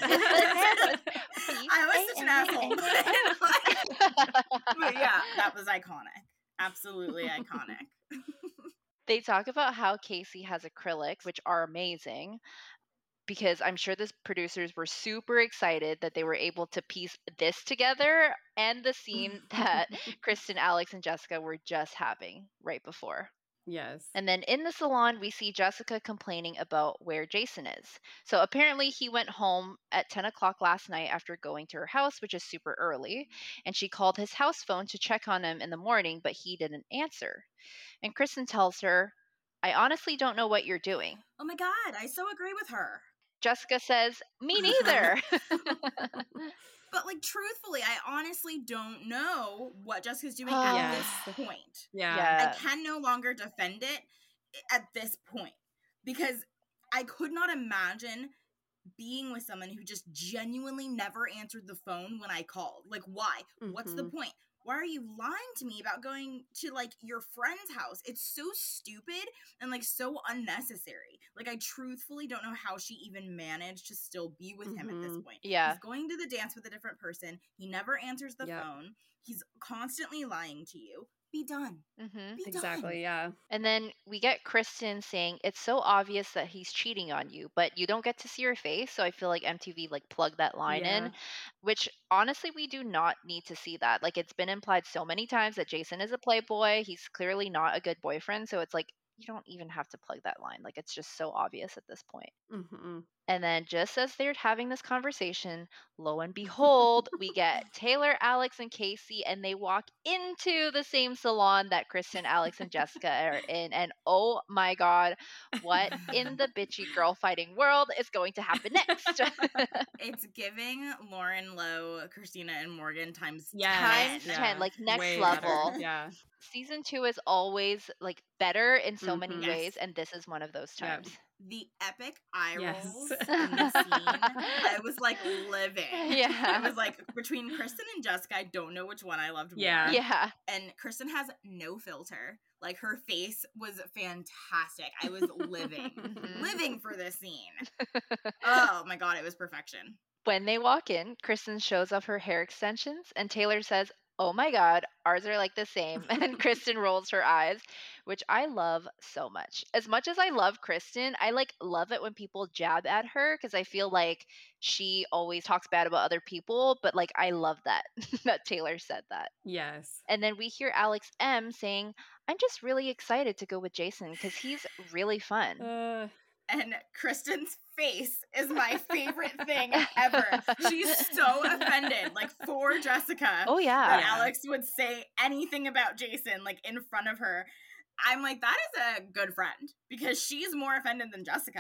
I was such an asshole. But yeah, that was iconic. Absolutely iconic. They talk about how Casey has acrylics, which are amazing, because I'm sure the producers were super excited that they were able to piece this together and the scene that Kristen, Alex, and Jessica were just having right before. Yes. And then in the salon, we see Jessica complaining about where Jason is. So apparently he went home at 10 o'clock last night after going to her house, which is super early. And she called his house phone to check on him in the morning, but he didn't answer. And Kristen tells her, I honestly don't know what you're doing. Oh my god, I so agree with her. Jessica says, me neither. But, like, truthfully, I honestly don't know what Jessica's doing at this point. Yeah. I can no longer defend it at this point because I could not imagine being with someone who just genuinely never answered the phone when I called. Like, why? What's the point? Why are you lying to me about going to, like, your friend's house? It's so stupid and, like, so unnecessary. Like, I truthfully don't know how she even managed to still be with him at this point. Yeah. He's going to the dance with a different person. He never answers the phone. He's constantly lying to you. Be done. Be Exactly, done. yeah. And then we get Kristen saying, it's so obvious that he's cheating on you, but you don't get to see her face. So I feel like MTV like plugged that line in, which honestly, we do not need to see that. Like, it's been implied so many times that Jason is a playboy. He's clearly not a good boyfriend. So it's like, you don't even have to plug that line. Like, it's just so obvious at this point. And then just as they're having this conversation, lo and behold, we get Taylor, Alex, and Casey, and they walk into the same salon that Kristen, Alex, and Jessica are in. And oh my god, what in the bitchy girl fighting world is going to happen next? It's giving Lauren Lowe, Christina, and Morgan times 10. Times 10, like next Way level. better. Yeah. Season 2 is always like better in so many ways, and this is one of those times. The epic eye rolls in this scene, I was like living. I was like, between Kristen and Jessica, I don't know which one I loved more. Yeah. And Kristen has no filter. Like, her face was fantastic. I was living for this scene. Oh my god, it was perfection. When they walk in, Kristen shows off her hair extensions, and Taylor says, "Oh my God, ours are like the same." And Kristen rolls her eyes, which I love so much as I love Kristen, I like love it when people jab at her because I feel like she always talks bad about other people, but like I love that that Taylor said that. Yes. And then we hear Alex M saying, "I'm just really excited to go with Jason because he's really fun." And Kristen's face is my favorite thing ever. She's so offended, like for Jessica, Oh, yeah. that Yeah. Alex would say anything about Jason, like in front of her. I'm like, that is a good friend because she's more offended than Jessica.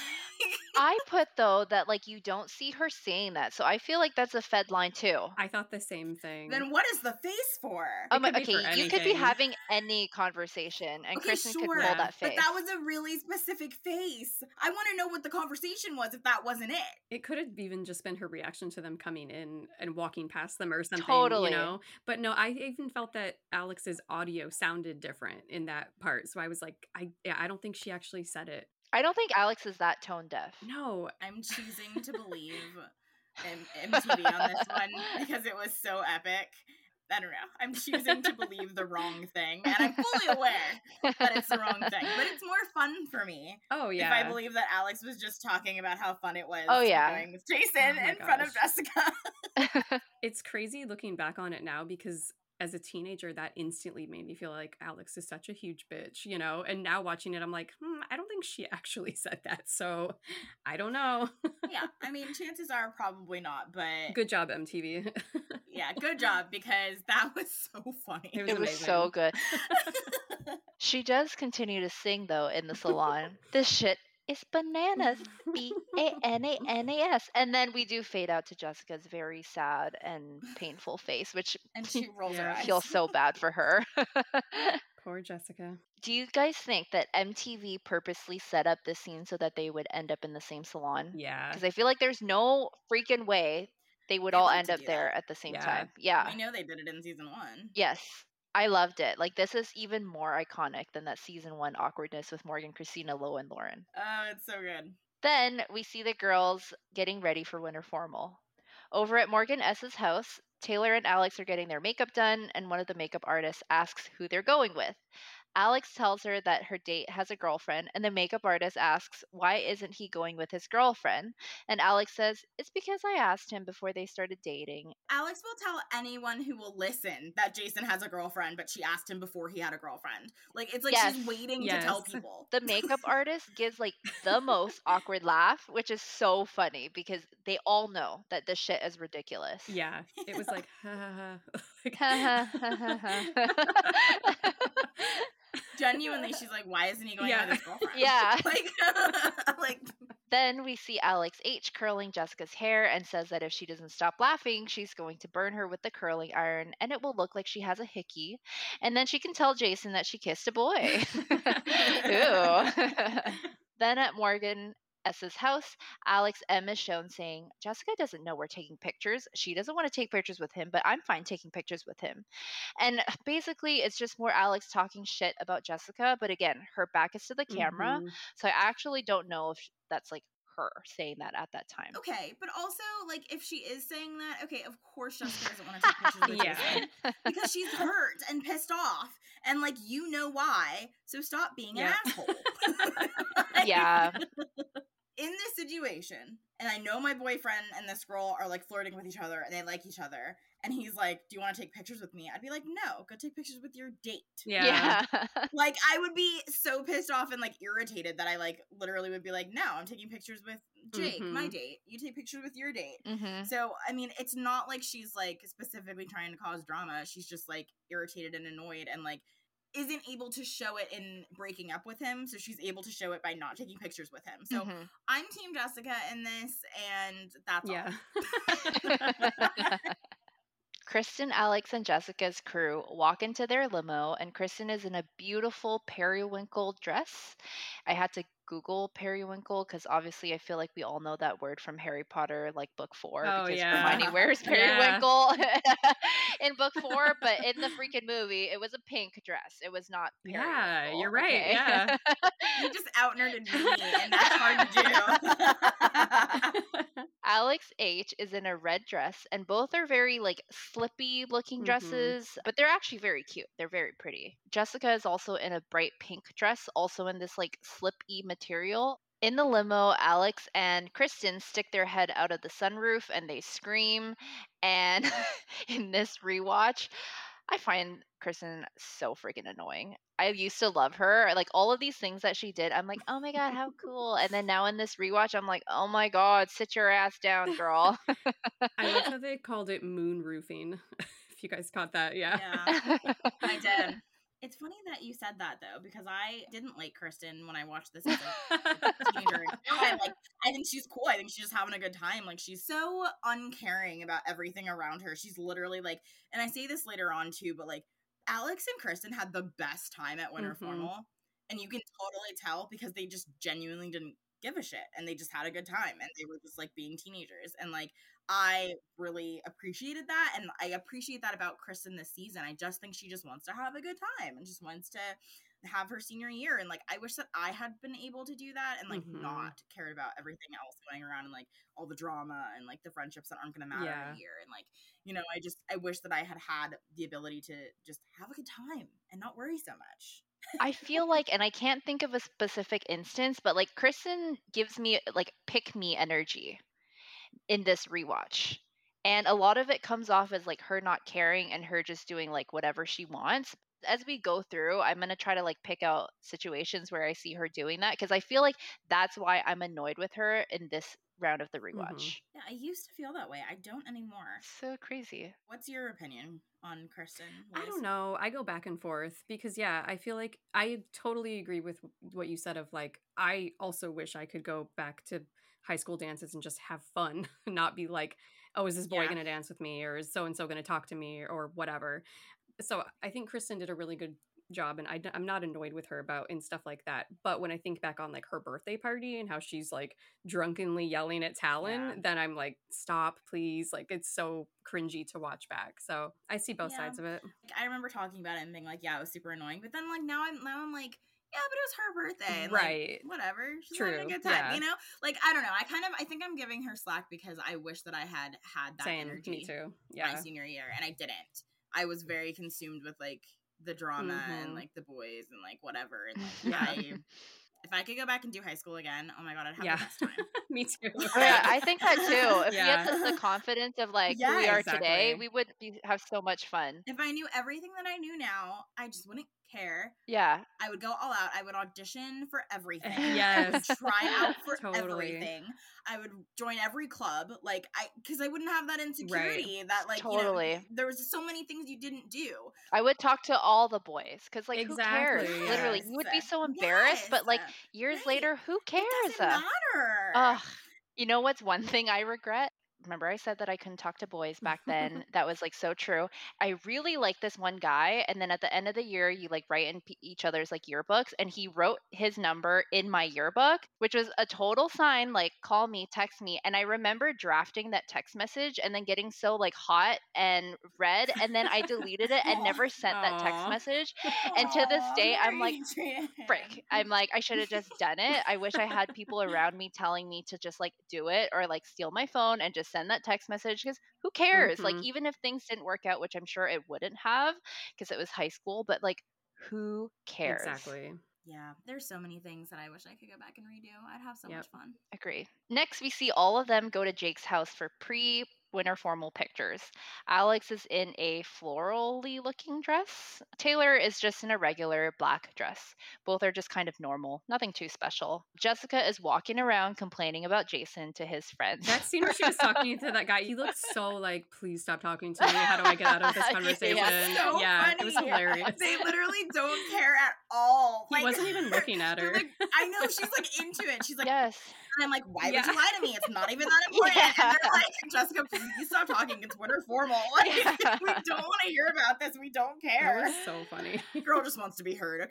I put though that like you don't see her saying that, so I feel like that's a Fed line too. I thought the same thing. Then what is the face for? It could be Okay, for you could be anything. having any conversation, and Kristen could pull that face. But that was a really specific face. I want to know what the conversation was if that wasn't it. It could have even just been her reaction to them coming in and walking past them or something, Totally. you know? But no, I even felt that Alex's audio sounded different in that part. So I was like, I don't think she actually said it. I don't think Alex is that tone deaf. No. I'm choosing to believe MTV on this one because it was so epic. I don't know. I'm choosing to believe the wrong thing, and I'm fully aware that it's the wrong thing. But it's more fun for me. Oh, yeah. If I believe that Alex was just talking about how fun it was. Oh, yeah. Going with Jason in front of Jessica. It's crazy looking back on it now because as a teenager, that instantly made me feel like Alex is such a huge bitch, you know? And now watching it, I'm like, I don't think she actually said that. So I don't know. Yeah, I mean, chances are probably not, but... Good job, MTV. Yeah, good job, because that was so funny. It was so good. She does continue to sing, though, in the salon. This shit is bananas. BANANAS. And then we do fade out to Jessica's very sad and painful face, which and she rolls her I eyes. feel so bad for her. Poor Jessica. Do you guys think that MTV purposely set up this scene so that they would end up in the same salon? Yeah. Because I feel like there's no freaking way they would all like end to up do there that. at the same Yeah. time. Yeah. I know they did it in season 1. Yes. I loved it. Like, this is even more iconic than that season 1 awkwardness with Morgan, Christina, Lo, and Lauren. Oh, it's so good. Then we see the girls getting ready for winter formal. Over at Morgan S.'s house, Taylor and Alex are getting their makeup done, and one of the makeup artists asks who they're going with. Alex tells her that her date has a girlfriend, and the makeup artist asks, why isn't he going with his girlfriend? And Alex says, it's because I asked him before they started dating. Alex will tell anyone who will listen that Jason has a girlfriend, but she asked him before he had a girlfriend. Like, it's like she's waiting to tell people. The makeup artist gives, like, the most awkward laugh, which is so funny because they all know that this shit is ridiculous. Yeah. It was like, ha Genuinely, she's like, why isn't he going with his girlfriend? Yeah. Like. Then we see Alex H curling Jessica's hair and says that if she doesn't stop laughing, she's going to burn her with the curling iron and it will look like she has a hickey. And then she can tell Jason that she kissed a boy. Ew. Then at Morgan S.'s house, Alex M is shown saying, Jessica doesn't know we're taking pictures. She doesn't want to take pictures with him, but I'm fine taking pictures with him. And basically, it's just more Alex talking shit about Jessica. But again, her back is to the camera. So I actually don't know if that's like her saying that at that time. Okay, but also, like, if she is saying that, okay, of course Jessica doesn't want to take pictures with Jason because she's hurt and pissed off. And, like, you know why. So stop being an asshole. Yeah. In this situation, and I know my boyfriend and this girl are like flirting with each other and they like each other, and he's like, do you want to take pictures with me? I'd be like, no, go take pictures with your date. Yeah. Like, I would be so pissed off and like irritated that I like literally would be like, no, I'm taking pictures with Jake, my date. You take pictures with your date. So, I mean, it's not like she's like specifically trying to cause drama. She's just like irritated and annoyed and like isn't able to show it in breaking up with him, so she's able to show it by not taking pictures with him. So I'm Team Jessica in this, and that's all. Kristen, Alex, and Jessica's crew walk into their limo, and Kristen is in a beautiful periwinkle dress. I had to Google periwinkle because obviously I feel like we all know that word from Harry Potter, like book 4, because Hermione wears periwinkle in book 4, but in the freaking movie, it was a pink dress. It was not Yeah, periwinkle. you're right. Okay? Yeah. You just out-nerded me, and that's hard to do. Alex H is in a red dress, and both are very like slippy looking Mhm. dresses, but they're actually very cute. They're very pretty. Jessica is also in a bright pink dress, also in this like slippy material. In the limo, Alex and Kristen stick their head out of the sunroof and they scream. And in this rewatch, I find Kristen so freaking annoying. I used to love her. Like all of these things that she did, I'm like, oh my God, how cool. And then now in this rewatch, I'm like, oh my God, sit your ass down, girl. I love how they called it moon roofing. If you guys caught that, yeah. Yeah, I did. It's funny that you said that though, because I didn't like Kristen when I watched this as a teenager. I think she's cool. I think she's just having a good time. Like she's so uncaring about everything around her. She's literally like, and I say this later on too, but like Alex and Kristen had the best time at Winter Formal, and you can totally tell because they just genuinely didn't give a shit, and they just had a good time, and they were just like being teenagers, and like I really appreciated that, and I appreciate that about Kristen this season. I just think she just wants to have a good time and just wants to have her senior year, and like I wish that I had been able to do that and like not cared about everything else going around and like all the drama and like the friendships that aren't going to matter in a year, and like, you know, I wish that I had the ability to just have a good time and not worry so much. I feel like, and I can't think of a specific instance, but like Kristen gives me like pick me energy in this rewatch. And a lot of it comes off as like her not caring and her just doing like whatever she wants. As we go through, I'm going to try to like pick out situations where I see her doing that because I feel like that's why I'm annoyed with her in this round of the rewatch. Yeah, I used to feel that way. I don't anymore. So crazy. What's your opinion on Kristen, Liz? I don't know. I go back and forth because, yeah, I feel like I totally agree with what you said of like, I also wish I could go back to high school dances and just have fun, not be like, oh, is this boy going to dance with me, or is so-and-so going to talk to me, or whatever. So I think Kristen did a really good job, and I'm not annoyed with her about and stuff like that. But when I think back on like her birthday party and how she's like drunkenly yelling at Talon, then I'm like, stop, please. Like it's so cringy to watch back. So I see both sides of it. I remember talking about it and being like, yeah, it was super annoying. But then like now I'm like, yeah, but it was her birthday. And, right. Like, whatever. She's having a good time, you know? Like, I don't know. I think I'm giving her slack because I wish that I had that energy. Me too. Yeah. My senior year, and I didn't. I was very consumed with like the drama and like the boys and like whatever. And like, if I could go back and do high school again, oh my God, I'd have the best time. Me too. Oh, yeah, I think that too. If we had the confidence of like who we are today, we would have so much fun. If I knew everything that I knew now, I just wouldn't care. Yeah. I would go all out. I would audition for everything. Yes. I would try out for everything. I would join every club. Like because I wouldn't have that insecurity that like, you know, there was so many things you didn't do. I would talk to all the boys because like who cares? Yes. Literally, you would be so embarrassed, but like years later, who cares? It doesn't matter. You know what's one thing I regret? Remember I said that I couldn't talk to boys back then? That was like so true. I really liked this one guy, and then at the end of the year you like write in each other's like yearbooks, and he wrote his number in my yearbook, which was a total sign like call me, text me. And I remember drafting that text message and then getting so like hot and red, and then I deleted it and never sent that text message. And to this day I'm like, frick, I'm like, I should have just done it. I wish I had people around me telling me to just like do it, or like steal my phone and just send that text message, because who cares? Like even if things didn't work out, which I'm sure it wouldn't have because it was high school, but like who cares? Exactly. Yeah, there's so many things that I wish I could go back and redo. I'd have so much fun. Agree. Next, we see all of them go to Jake's house for pre-winter formal pictures. Alex is in a florally looking dress. Taylor is just in a regular black dress. Both are just kind of normal, nothing too special. Jessica is walking around complaining about Jason to his friends. That scene where she was talking to that guy, he looked so like, please stop talking to me. How do I get out of this conversation? Funny. It was hilarious. They literally don't care at all. He wasn't even looking at her. Like, I know, she's like into it. She's like, yes. And I'm like, why would you lie to me? It's not even that important. And they're like, Jessica, please stop talking. It's winter formal. Like, we don't want to hear about this. We don't care. That was so funny. Girl just wants to be heard,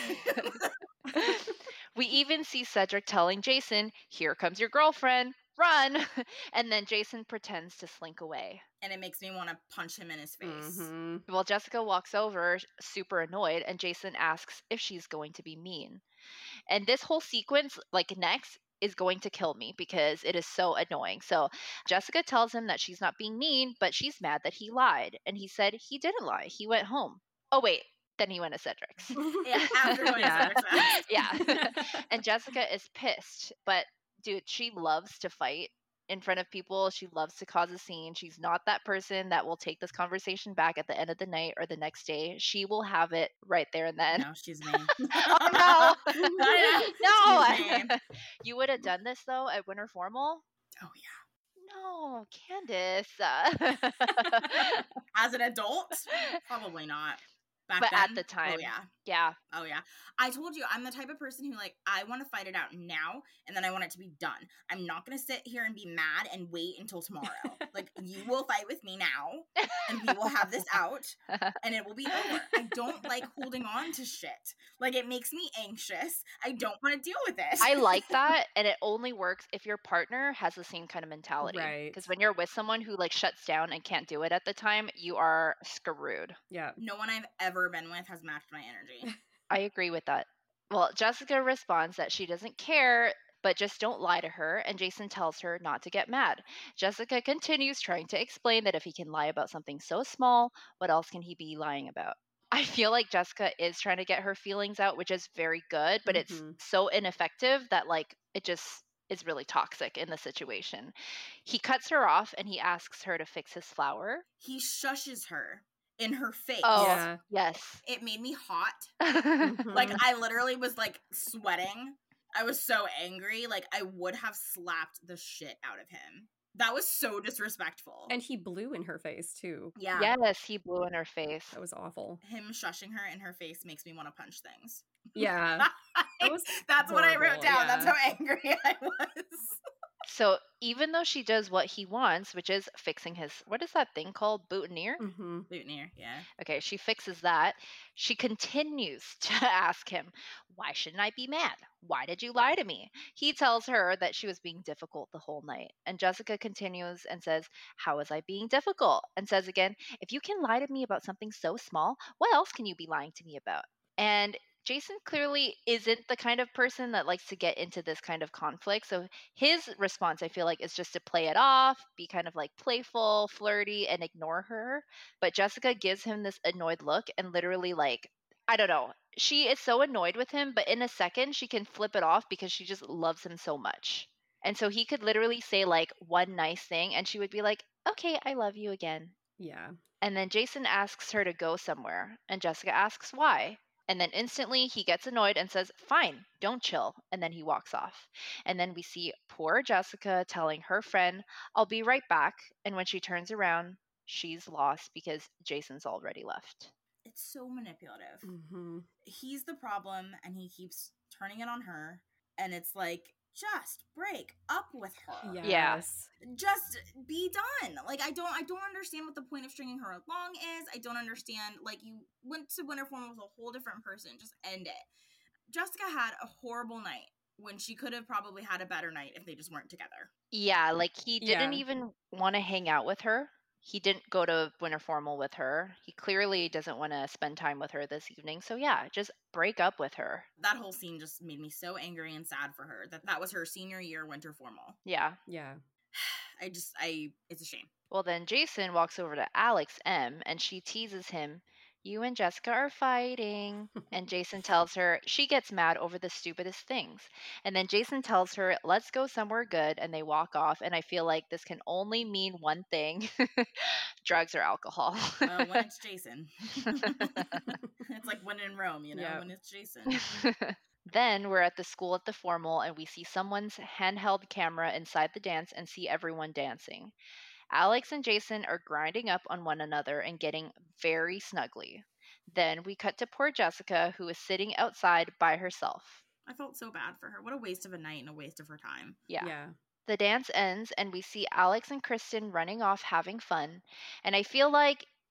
okay? We even see Cedric telling Jason, here comes your girlfriend, run. And then Jason pretends to slink away. and it makes me want to punch him in his face. Mm-hmm. Well, Jessica walks over, super annoyed, and Jason asks if she's going to be mean. And this whole sequence, like next, is going to kill me because it is so annoying. So Jessica tells him that she's not being mean, but she's mad that he lied. And he said he didn't lie. He went home. Oh, wait. Then he went to Cedric's. Yeah, after going Yeah. to Cedric's house. Yeah. And Jessica is pissed. But, dude, she loves to fight in front of people. She loves to cause a scene. She's not that person that will take this conversation back at the end of the night or the next day. She will have it right there and then. No, she's mean. Oh, no. She's mean. You would have done this, though, at Winter Formal? Oh, yeah. No, Candace. As an adult? Probably not. Back But then? at the time, Oh, yeah. yeah. Oh, yeah. I told you, I'm the type of person who, like, I want to fight it out now, and then I want it to be done. I'm not going to sit here and be mad and wait until tomorrow. Like, you will fight with me now, and we will have this out, and it will be over. I don't like holding on to shit. Like, it makes me anxious. I don't want to deal with it. I like that, and it only works if your partner has the same kind of mentality. Right. Because when you're with someone who, like, shuts down and can't do it at the time, you are screwed. Yeah. No one I've ever been with has matched my energy. I agree with that. Well, Jessica responds that she doesn't care, but just don't lie to her, and Jason tells her not to get mad. Jessica continues trying to explain that if he can lie about something so small, what else can he be lying about? I feel like Jessica is trying to get her feelings out, which is very good, but it's Mhm. so ineffective that, like, it just is really toxic in the situation. He cuts her off and he asks her to fix his flower. He shushes her in her face. Oh, Yeah. yes. It made me hot. Mhm. Like, I literally was, like, sweating. I was so angry. Like, I would have slapped the shit out of him. That was so disrespectful. And he blew in her face too. yeah. Yes, he blew in her face. That was awful. Him shushing her in her face makes me want to punch things. Yeah. That was That's what I wrote horrible, down. That's yeah. how angry I was. So even though she does what he wants, which is fixing his, what is that thing called? Boutonniere? Mm-hmm. Boutonniere, yeah. Okay, she fixes that. She continues to ask him, why shouldn't I be mad? Why did you lie to me? He tells her that she was being difficult the whole night. And Jessica continues and says, how was I being difficult? And says again, if you can lie to me about something so small, what else can you be lying to me about? And Jason clearly isn't the kind of person that likes to get into this kind of conflict. So his response, I feel like, is just to play it off, be kind of like playful, flirty, and ignore her. But Jessica gives him this annoyed look and literally, like, I don't know. She is so annoyed with him, but in a second, she can flip it off because she just loves him so much. And so he could literally say, like, one nice thing, and she would be like, okay, I love you again. Yeah. And then Jason asks her to go somewhere, and Jessica asks why. And then instantly he gets annoyed and says, fine, don't chill. And then he walks off. And then we see poor Jessica telling her friend, I'll be right back. And when she turns around, she's lost because Jason's already left. It's so manipulative. Mm-hmm. He's the problem, and he keeps turning it on her. And it's like, just break up with her. Yes. Just be done. Like, I don't understand what the point of stringing her along is. I don't understand, like, you went to Winter Formal with a whole different person. Just end it. Jessica had a horrible night when she could have probably had a better night if they just weren't together. Yeah, like he didn't Yeah. even want to hang out with her. He didn't go to Winter Formal with her. He clearly doesn't want to spend time with her this evening. So yeah, just break up with her. That whole scene just made me so angry and sad for her. That was her senior year Winter Formal. Yeah. Yeah. It's a shame. Well, then Jason walks over to Alex M and she teases him, you and Jessica are fighting. And Jason tells her she gets mad over the stupidest things. And then Jason tells her, let's go somewhere good. And they walk off. And I feel like this can only mean one thing drugs or alcohol. Well, when it's Jason. It's like when in Rome, you know, Yeah. when it's Jason. Then we're at the school at the formal and we see someone's handheld camera inside the dance and see everyone dancing. Alex and Jason are grinding up on one another and getting very snuggly. Then we cut to poor Jessica, who is sitting outside by herself. I felt so bad for her. What a waste of a night and a waste of her time. Yeah. Yeah. The dance ends and we see Alex and Kristen running off having fun. And I feel like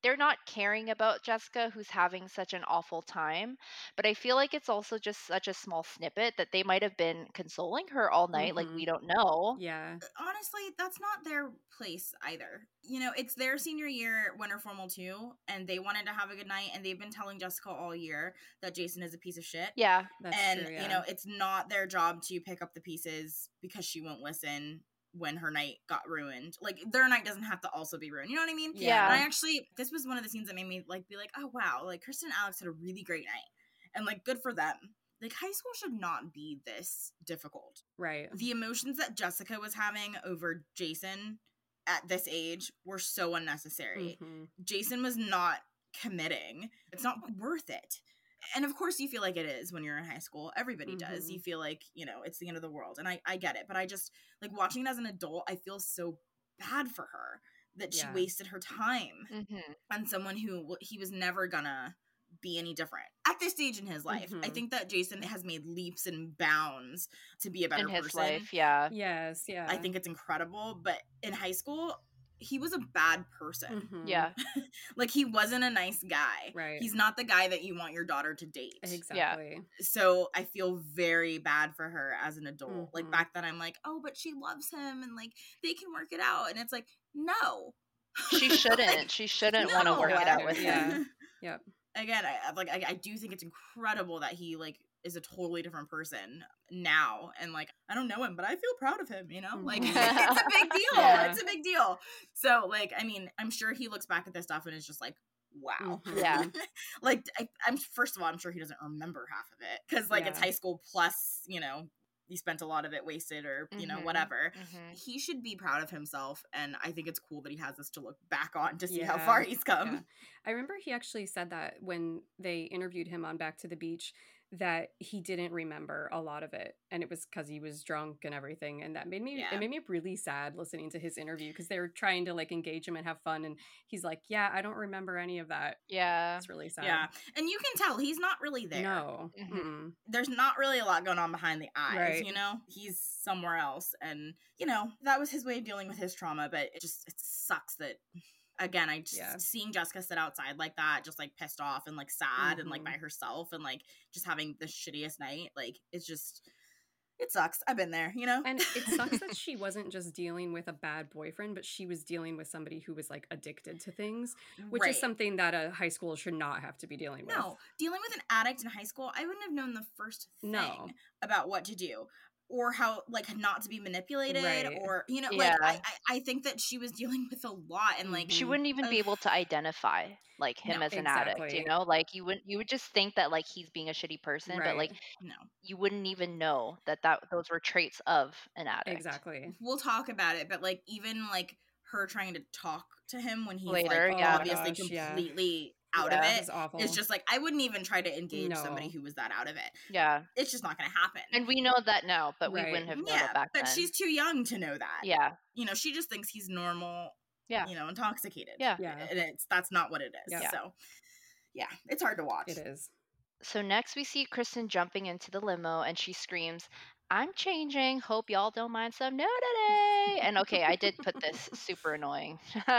they're not caring about Jessica, who's having such an awful time. But I feel like it's also just such a small snippet that they might have been consoling her all night. Like, we don't know. Yeah. Honestly, that's not their place either. You know, it's their senior year, winter formal too, and they wanted to have a good night, and they've been telling Jessica all year that Jason is a piece of shit. Yeah. That's And, true, yeah. you know, it's not their job to pick up the pieces because she won't listen when her night got ruined. Like, their night doesn't have to also be ruined. You know what I mean? Yeah. And I actually, this was one of the scenes that made me, like, be like, oh, wow, like, Kristen and Alex had a really great night. And, like, good for them. Like, high school should not be this difficult. Right. The emotions that Jessica was having over Jason at this age were so unnecessary. Jason was not committing. It's not worth it. And of course you feel like it is when you're in high school. Everybody does. You feel like, you know, it's the end of the world. And I get it. But I just, like, watching it as an adult, I feel so bad for her that she wasted her time on someone who he was never gonna be any different at this stage in his life. I think that Jason has made leaps and bounds to be a better person in his life. Yeah. Yes. Yeah. I think it's incredible. But in high school, he was a bad person. Yeah. Like, he wasn't a nice guy. Right. He's not the guy that you want your daughter to date. Exactly. Yeah. So I feel very bad for her as an adult. Like, back then I'm like, oh, but she loves him and, like, they can work it out. And it's like, no. She shouldn't. She shouldn't want to work it out with him. Yep. Again, I do think it's incredible that he, like, is a totally different person now. And, like, I don't know him, but I feel proud of him, you know? Like, it's a big deal. Yeah. It's a big deal. So, like, I mean, I'm sure he looks back at this stuff and is just like, wow. Yeah. Like, I'm first of all, I'm sure he doesn't remember half of it. Because, like, it's high school plus, you know, he spent a lot of it wasted or, you know, whatever. He should be proud of himself. And I think it's cool that he has this to look back on to see how far he's come. Yeah. I remember he actually said that when they interviewed him on Back to the Beach, that he didn't remember a lot of it, and it was because he was drunk and everything, and that made me it made me really sad listening to his interview, because they were trying to, like, engage him and have fun, and he's like, yeah, I don't remember any of that. Yeah. It's really sad. Yeah. And you can tell he's not really there. No. There's not really a lot going on behind the eyes, Right. you know? He's somewhere else. And, you know, that was his way of dealing with his trauma, but it sucks that, again, I just seeing Jessica sit outside like that, just, like, pissed off and, like, sad and, like, by herself and, like, just having the shittiest night. Like, it's just, it sucks. I've been there, you know? And it sucks that she wasn't just dealing with a bad boyfriend, but she was dealing with somebody who was, like, addicted to things, which is something that a high schooler should not have to be dealing with. No, dealing with an addict in high school, I wouldn't have known the first thing about what to do. Or how, like, not to be manipulated, or, you know, like, I think that she was dealing with a lot, and, like, she wouldn't even be able to identify, like, him as an addict, you know? Like, you would just think that, like, he's being a shitty person, but, like, no, you wouldn't even know that those were traits of an addict. Exactly. We'll talk about it, but, like, even, like, her trying to talk to him when he's later, like, obviously completely out of it, it's just like, I wouldn't even try to engage somebody who was that out of it. Yeah. It's just not gonna happen. And we know that now, but we wouldn't have known it back then. But she's too young to know that. Yeah. You know, she just thinks he's normal, you know, intoxicated. Yeah. And that's not what it is. Yeah. So, yeah, it's hard to watch. It is. So next we see Kristen jumping into the limo, and she screams, "I'm changing. Hope y'all don't mind some nudity." And okay, I did put this super annoying.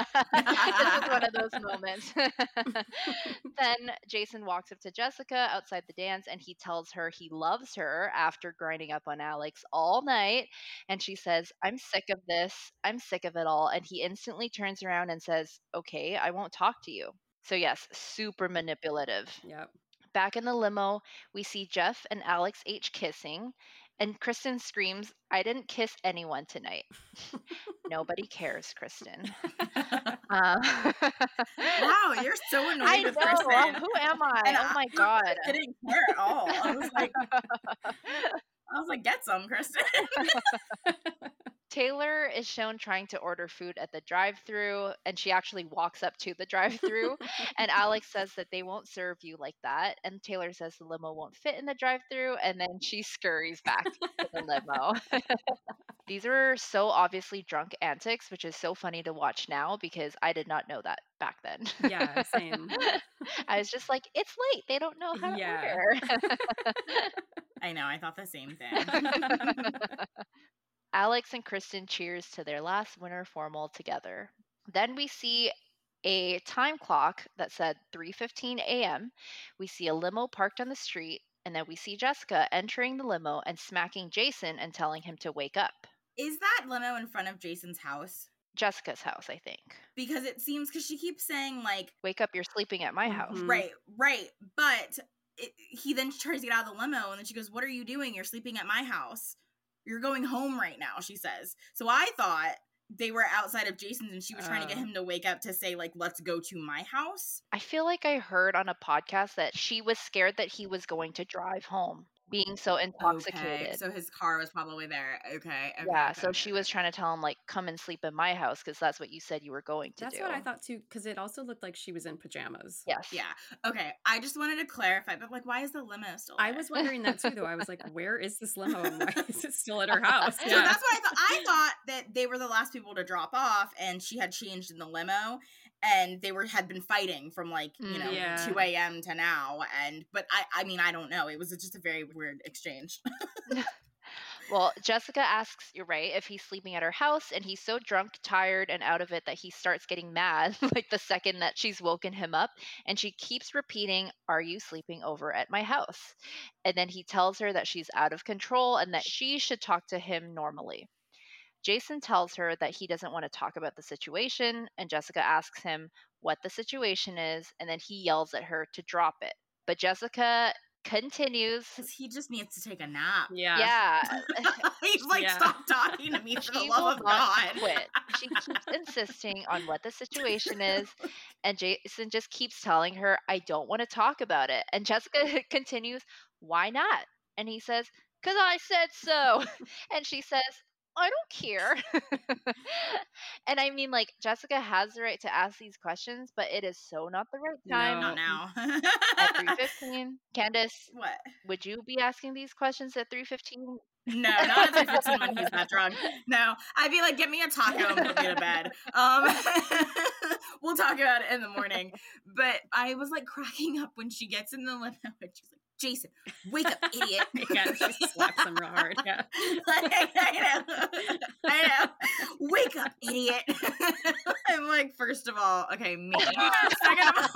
This is one of those moments. Then Jason walks up to Jessica outside the dance, and he tells her he loves her after grinding up on Alex all night. And she says, "I'm sick of this. I'm sick of it all." And he instantly turns around and says, "Okay, I won't talk to you." So yes, super manipulative. Yep. Back in the limo, we see Jeff and Alex H kissing, and Kristen screams, "I didn't kiss anyone tonight." Nobody cares, Kristen. Wow, you're so annoyed I with know. Kristen. Who am I? And Oh my God. I didn't care at all. I was like, get some, Kristen. Taylor is shown trying to order food at the drive-thru, and she actually walks up to the drive-thru, and Alex says that they won't serve you like that, and Taylor says the limo won't fit in the drive-thru, and then she scurries back to the limo. These were so obviously drunk antics, which is so funny to watch now because I did not know that back then. Yeah, same. I was just like, it's late. They don't know how to order. I know. I thought the same thing. Alex and Kristen cheers to their last winter formal together. Then we see a time clock that said 3:15 a.m. We see a limo parked on the street, and then we see Jessica entering the limo and smacking Jason and telling him to wake up. Is that limo in front of Jason's house? Jessica's house, I think. Because it seems, because she keeps saying, like, Wake up, you're sleeping at my house. right, but he then tries to get out of the limo, and then she goes, what are you doing? You're sleeping at my house. You're going home right now, she says. So I thought they were outside of Jason's, and she was trying to get him to wake up to say, like, let's go to my house. I feel like I heard on a podcast that she was scared that he was going to drive home, being so intoxicated. Okay, so his car was probably there. Okay. Yeah, so she was trying to tell him, like, come and sleep in my house because that's what you said you were going to do. That's what I thought too, because it also looked like she was in pajamas. Yes. Yeah. Okay, I just wanted to clarify, but, like, why is the limo still there? I was wondering that too, though. I was like, where is this limo and why is it still at her house? So that's what I thought. I thought that they were the last people to drop off, and she had changed in the limo, and they had been fighting from, like, 2 a.m. to now. But I mean, I don't know. It was just a very weird exchange. Well, Jessica asks, you're right, if he's sleeping at her house, and he's so drunk, tired, and out of it that he starts getting mad, like the second that she's woken him up, and she keeps repeating, are you sleeping over at my house? And then he tells her that she's out of control and that she should talk to him normally. Jason tells her that he doesn't want to talk about the situation, and Jessica asks him what the situation is, and then he yells at her to drop it. But Jessica continues. Because he just needs to take a nap. Yeah. He's like, stop talking to me for the love of God. Quit. She keeps insisting on what the situation is, and Jason just keeps telling her, I don't want to talk about it. And Jessica continues, why not? And he says, because I said so. And she says, I don't care. And I mean, like, Jessica has the right to ask these questions, but it is so not the right time. Not now. At 3:15. Candace, what? Would you be asking these questions at 3:15? No, not at 3:15 when he's not drunk. No, I'd be like, get me a taco and put me to bed. We'll talk about it in the morning. But I was like cracking up when she gets in the limo and she's like, Jason, wake up, idiot. Yeah, she slaps him real hard. Yeah. I know. Wake up, idiot. I'm like, first of all, okay, me. Second of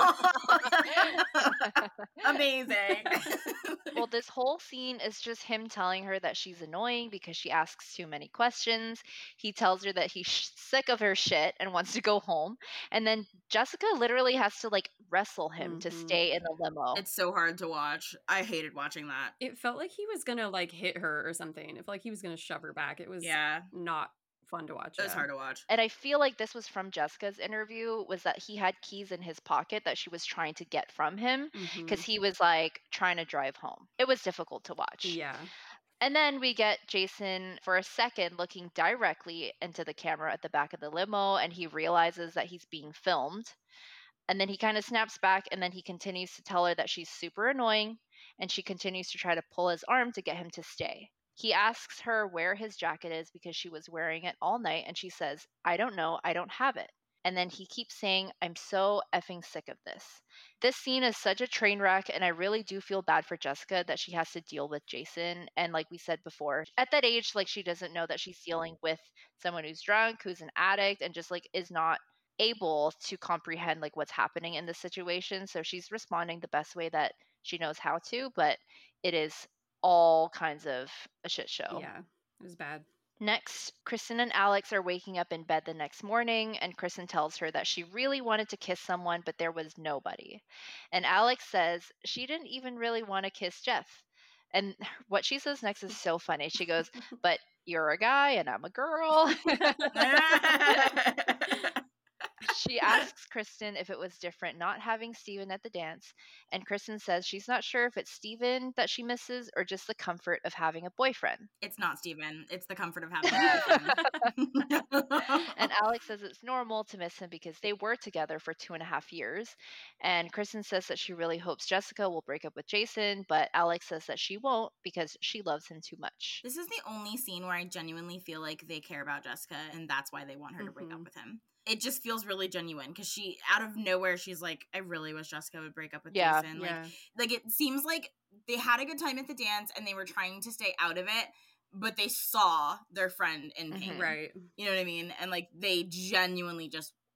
all, amazing. Well, this whole scene is just him telling her that she's annoying because she asks too many questions. He tells her that he's sick of her shit and wants to go home. And then Jessica literally has to, like, wrestle him to stay in the limo. It's so hard to watch. I hated watching that. It felt like he was gonna, like, hit her or something. It felt like he was gonna shove her back. It was not fun to watch. It was hard to watch. And I feel like this was from Jessica's interview, was that he had keys in his pocket that she was trying to get from him because he was, like, trying to drive home. It was difficult to watch. Yeah. And then we get Jason for a second looking directly into the camera at the back of the limo, and he realizes that he's being filmed. And then he kind of snaps back, and then he continues to tell her that she's super annoying, and she continues to try to pull his arm to get him to stay. He asks her where his jacket is because she was wearing it all night, and she says, I don't know, I don't have it. And then he keeps saying, I'm so effing sick of this. This scene is such a train wreck, and I really do feel bad for Jessica that she has to deal with Jason. And like we said before, at that age, like, she doesn't know that she's dealing with someone who's drunk, who's an addict, and just, like, is not able to comprehend, like, what's happening in this situation. So she's responding the best way that she knows how to, but it is all kinds of a shit show. Yeah, it was bad. Next, Kristen and Alex are waking up in bed the next morning, and Kristen tells her that she really wanted to kiss someone, but there was nobody. And Alex says she didn't even really want to kiss Jeff. And what she says next is so funny. She goes, but you're a guy and I'm a girl. She asks Kristen if it was different not having Steven at the dance, and Kristen says she's not sure if it's Steven that she misses or just the comfort of having a boyfriend. It's not Steven. It's the comfort of having a boyfriend. And Alex says it's normal to miss him because they were together for 2.5 years. And Kristen says that she really hopes Jessica will break up with Jason, but Alex says that she won't because she loves him too much. This is the only scene where I genuinely feel like they care about Jessica, and that's why they want her to break up with him. It just feels really genuine because she, out of nowhere, she's like, I really wish Jessica would break up with Jason. Like it seems like they had a good time at the dance and they were trying to stay out of it, but they saw their friend in pain. Right. You know what I mean? And like they genuinely just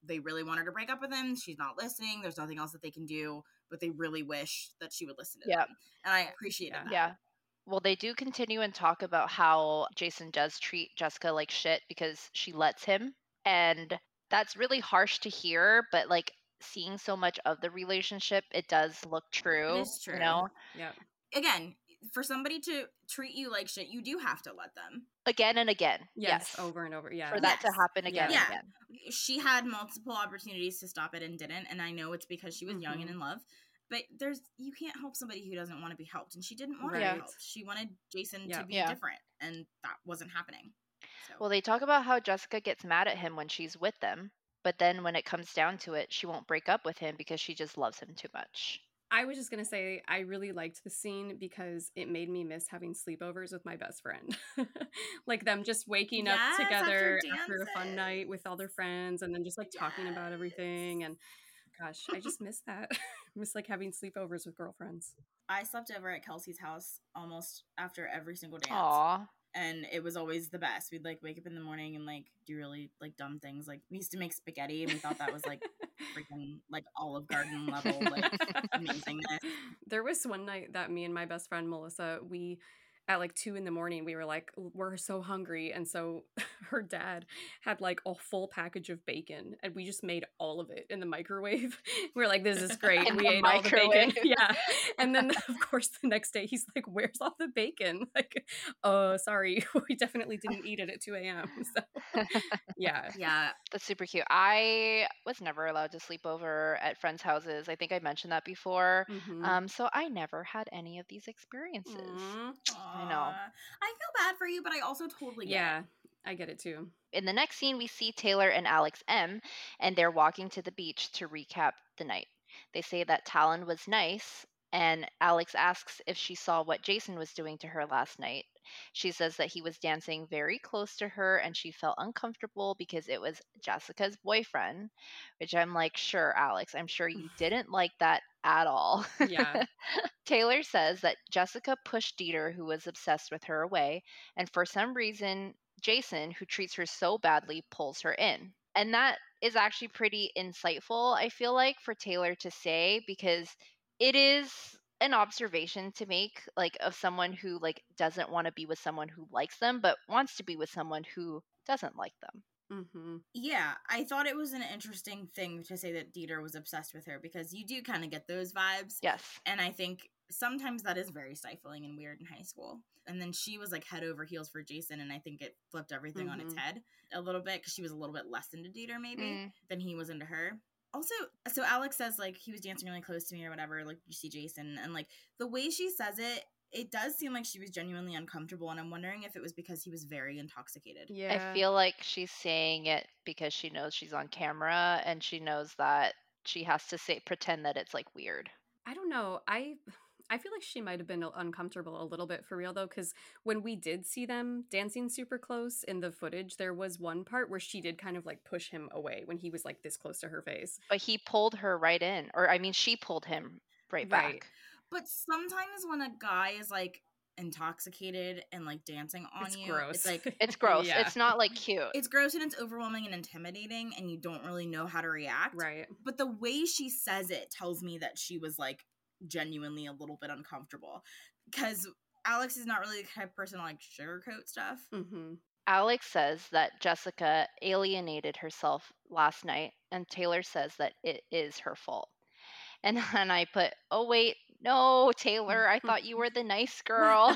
they really want her to break up with him. She's not listening. There's nothing else that they can do, but they really wish that she would listen to them. And I appreciated that. Yeah. Well, they do continue and talk about how Jason does treat Jessica like shit because she lets him. And that's really harsh to hear, but like seeing so much of the relationship, it does look true. It is true. You know? Yeah. Again, for somebody to treat you like shit, you do have to let them. Again and again. Yes. Over and over. Yeah. For that to happen again and again. She had multiple opportunities to stop it and didn't. And I know it's because she was young and in love. But you can't help somebody who doesn't want to be helped. And she didn't want to be helped. She wanted Jason to be different. And that wasn't happening. So. Well, they talk about how Jessica gets mad at him when she's with them. But then when it comes down to it, she won't break up with him because she just loves him too much. I was just going to say, I really liked the scene because it made me miss having sleepovers with my best friend. Like them just waking up together after a fun night with all their friends and then just like talking about everything. And gosh, I just miss that. Miss like having sleepovers with girlfriends. I slept over at Kelsey's house almost after every single dance. Aww. And it was always the best. We'd like wake up in the morning and like do really like dumb things. Like we used to make spaghetti and we thought that was like freaking like Olive Garden level like amazingness. There was one night that me and my best friend Melissa, we at like 2 a.m, we were like, we're so hungry. And so her dad had like a full package of bacon and we just made all of it in the microwave. We were like, this is great. And we ate all the bacon. Yeah. And then of course the next day he's like, where's all the bacon? Like, sorry, we definitely didn't eat it at 2 a.m. So yeah. Yeah. That's super cute. I was never allowed to sleep over at friends' houses. I think I mentioned that before. So I never had any of these experiences. I know. I feel bad for you, but I also totally get it. I get it too. In the next scene, we see Taylor and Alex M, and they're walking to the beach to recap the night. They say that Talon was nice, and Alex asks if she saw what Jason was doing to her last night. She says that he was dancing very close to her, and she felt uncomfortable because it was Jessica's boyfriend, which I'm like, sure, Alex, I'm sure you didn't like that at all. Yeah. Taylor says that Jessica pushed Dieter, who was obsessed with her, away, and for some reason, Jason, who treats her so badly, pulls her in. And that is actually pretty insightful, I feel like, for Taylor to say, because it is an observation to make, like, of someone who, like, doesn't want to be with someone who likes them, but wants to be with someone who doesn't like them. Yeah, I thought it was an interesting thing to say that Dieter was obsessed with her because you do kind of get those vibes. Yes. And I think sometimes that is very stifling and weird in high school. And then she was like head over heels for Jason, and I think it flipped everything on its head a little bit because she was a little bit less into Dieter maybe than he was into her. Also, so Alex says like he was dancing really close to me or whatever, like you see Jason, and like the way she says it does seem like she was genuinely uncomfortable, and I'm wondering if it was because he was very intoxicated. Yeah. I feel like she's saying it because she knows she's on camera and she knows that she has to pretend that it's like weird. I don't know. I feel like she might have been uncomfortable a little bit for real though, because when we did see them dancing super close in the footage, there was one part where she did kind of like push him away when he was like this close to her face. But he pulled her right in, or I mean, she pulled him right back. But sometimes when a guy is like intoxicated and like dancing on it's you, gross. it's like it's gross. Yeah. It's not like cute. It's gross and it's overwhelming and intimidating, and you don't really know how to react. Right. But the way she says it tells me that she was like genuinely a little bit uncomfortable because Alex is not really the type of person to like sugarcoat stuff. Alex says that Jessica alienated herself last night, and Taylor says that it is her fault. And then I put, oh, wait, no, Taylor, I thought you were the nice girl.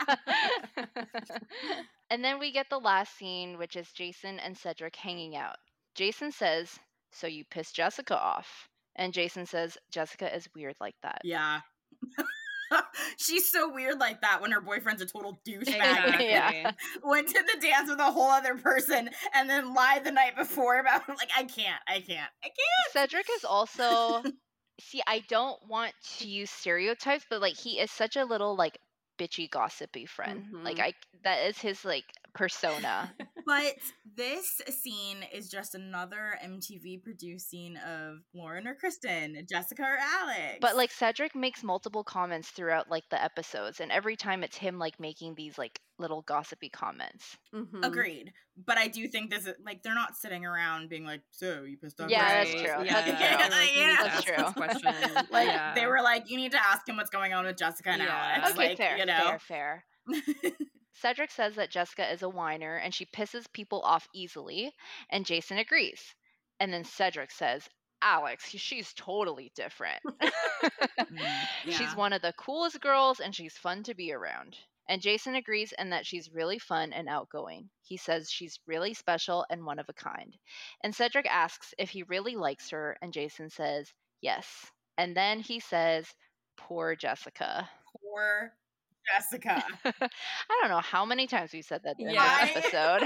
And then we get the last scene, which is Jason and Cedric hanging out. Jason says, so you pissed Jessica off. And Jason says, Jessica is weird like that. Yeah. She's so weird like that when her boyfriend's a total douchebag. Exactly. Yeah. Went to the dance with a whole other person and then lied the night before about like, I can't. Cedric is also... See, I don't want to use stereotypes, but like he is such a little like bitchy, gossipy friend. Like that is his like persona. But this scene is just another MTV produced scene of Lauren or Kristen, Jessica or Alex. But like Cedric makes multiple comments throughout like the episodes, and every time it's him like making these like little gossipy comments. Mhm. Agreed. But I do think this is like they're not sitting around being like, so you pissed off. Yeah, Chris?" that's true. Yeah, That's they true. were like, you need to That's ask true. this question. Like Yeah. they were like, you need to ask him what's going on with Jessica and Yeah. Alex. Okay, Like, fair, you know. fair. Cedric says that Jessica is a whiner and she pisses people off easily, and Jason agrees. And then Cedric says, Alex, she's totally different. She's Yeah. one of the coolest girls and she's fun to be around. And Jason agrees and that she's really fun and outgoing. He says she's really special and one of a kind. And Cedric asks if he really likes her, and Jason says yes. And then he says, poor Jessica. Poor Jessica. I don't know how many times we said that in Yeah. this episode.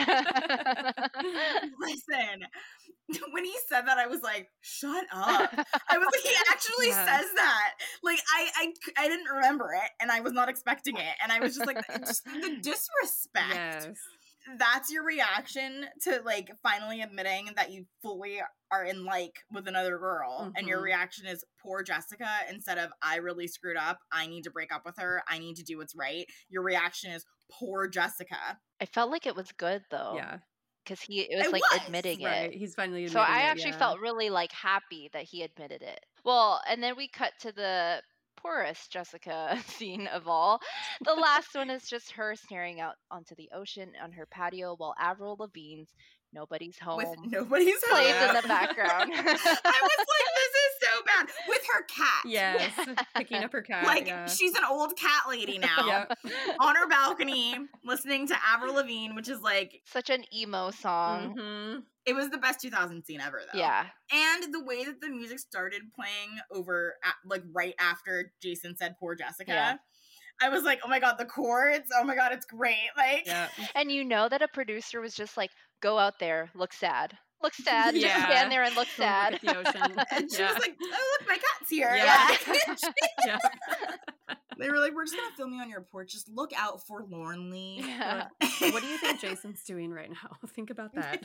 Listen, when he said that, I was like, shut up. I was like, he actually Yeah. says that. Like, I didn't remember it, and I was not expecting it. And I was just like, just the disrespect. Yes. That's your reaction to, like, finally admitting that you fully are in like with another girl, and your Mhm. reaction is poor Jessica instead of I really screwed up, I need to break up with her, I need to do what's right. Your reaction is poor Jessica. I felt like it was good though. Yeah. Because it was It like was, admitting Right. it. He's finally So admitting I it, actually yeah. felt really like happy that he admitted it. Well, and then we cut to the poorest Jessica scene of all. The last one is just her staring out onto the ocean on her patio while Avril Lavigne's Nobody's Home with nobody's plays home. in the background. I was like, this is so bad. With her cat. Yes. Picking up her cat. Like, yeah. she's an old cat lady now. Yep. On her balcony, listening to Avril Lavigne, which is like, Such an emo song. Mhm. it was the best 2000 scene ever, though. Yeah. And the way that the music started playing over, like, right after Jason said poor Jessica, Yeah. I was like, oh my god, the chords, oh my god, it's great. Like, Yeah. And you know that a producer was just like, go out there, look sad. Look sad. Just Yeah. stand there and look Go look sad. at the ocean. and she Yeah. was like, oh, look, my cat's here. Yeah. Like, Yeah. they were like, we're just gonna film you on your porch. Just look out forlornly. Yeah. What do you think Jason's doing right now? Think about that.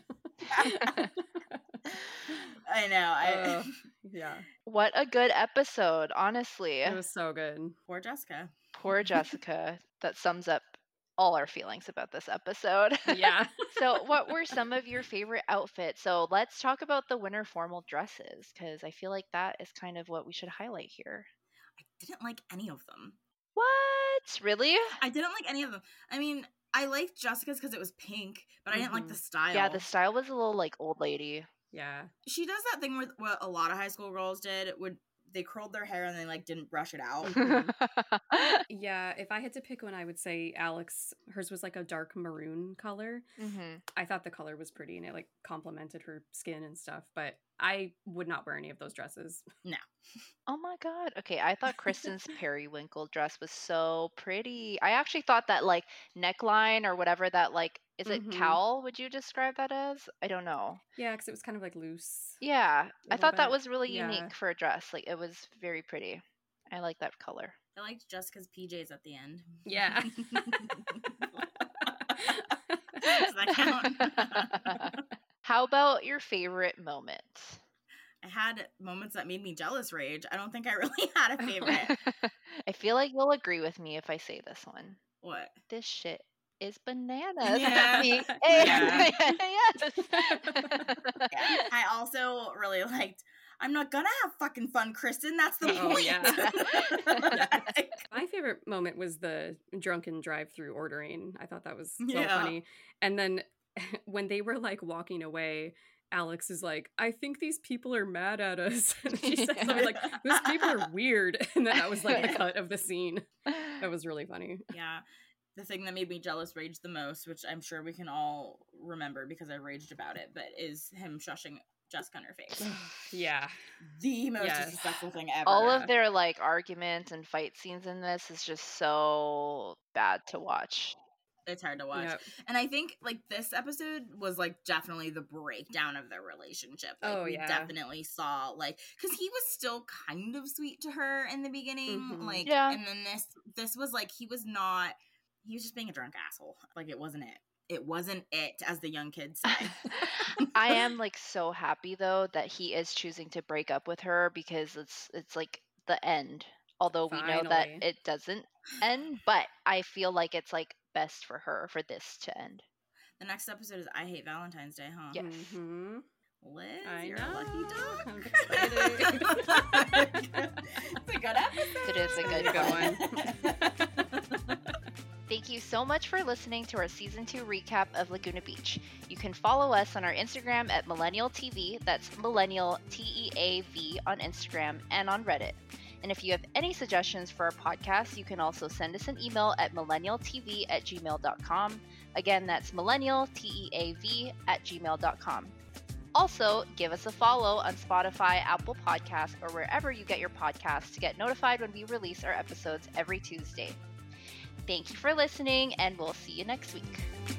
I know. Yeah. What a good episode, honestly. It was so good. Poor Jessica. Poor Jessica. That sums up all our feelings about this episode. Yeah. So, what were some of your favorite outfits? So, let's talk about the winter formal dresses because I feel like that is kind of what we should highlight here. I didn't like any of them. What? Really? I didn't like any of them. I mean, I liked Jessica's because it was pink, but I didn't like the style. Yeah, the style was a little like old lady. Yeah. She does that thing with what a lot of high school girls did. Would they curled their hair and they like didn't brush it out. Yeah. If I had to pick one, I would say Alex. Hers was like a dark maroon color. Mhm. I thought the color was pretty and it like complemented her skin and stuff, but I would not wear any of those dresses. Oh my god. Okay, I thought Kristen's periwinkle dress was so pretty. I actually thought that like neckline or whatever that like is it Mhm. cowl would you describe that as? I don't know. Yeah, because it was kind of like loose. Yeah, I Little thought that bit. was really Yeah. unique for a dress. Like it was very pretty. I like that color. I liked Jessica's PJs at the end. Yeah. Does that count? How about your favorite moment? I had moments that made me jealous rage. I don't think I really had a favorite. I feel like you'll agree with me if I say this one. What? This shit is bananas. Yeah. Me. Yeah. Yes. Yeah. I also really liked I'm not gonna have fucking fun, Kristen. That's the Oh, point. yeah. My favorite moment was the drunken drive-through ordering. I thought that was so Yeah. funny. And then when they were like walking away, Alex is like, I think these people are mad at us. And she said something like, those people are weird. And then that was like the cut of the scene. That was really funny. Yeah. The thing that made me jealous rage the most, which I'm sure we can all remember because I raged about it, but is him shushing Jessica in her face. Yeah. The most Yes. disrespectful thing ever. All of their like arguments and fight scenes in this is just so bad to watch. It's hard to watch. Yep. And I think like this episode was like definitely the breakdown of their relationship. Like Oh, we yeah. definitely saw like because he was still kind of sweet to her in the beginning. Mhm. Like Yeah. and then this was like he was just being a drunk asshole. Like it wasn't it. it wasn't it, as the young kids say. I am like so happy though that he is choosing to break up with her, because it's like the end. Although we know that Finally. it doesn't end, but I feel like it's like best for her for this to end. The next episode is I Hate Valentine's Day, huh? Yes. Mhm. Liz, I you're know. a lucky duck. I'm excited. It's a good episode. It is a It's good a good one. Thank you so much for listening to our Season 2 recap of Laguna Beach. You can follow us on our Instagram at Millennial TV, that's Millennial TEAV on Instagram, and on Reddit. And if you have any suggestions for our podcast, you can also send us an email at millennialtv@gmail.com. Again, that's millennialteav@gmail.com. Also, give us a follow on Spotify, Apple Podcasts, or wherever you get your podcasts to get notified when we release our episodes every Tuesday. Thank you for listening, and we'll see you next week.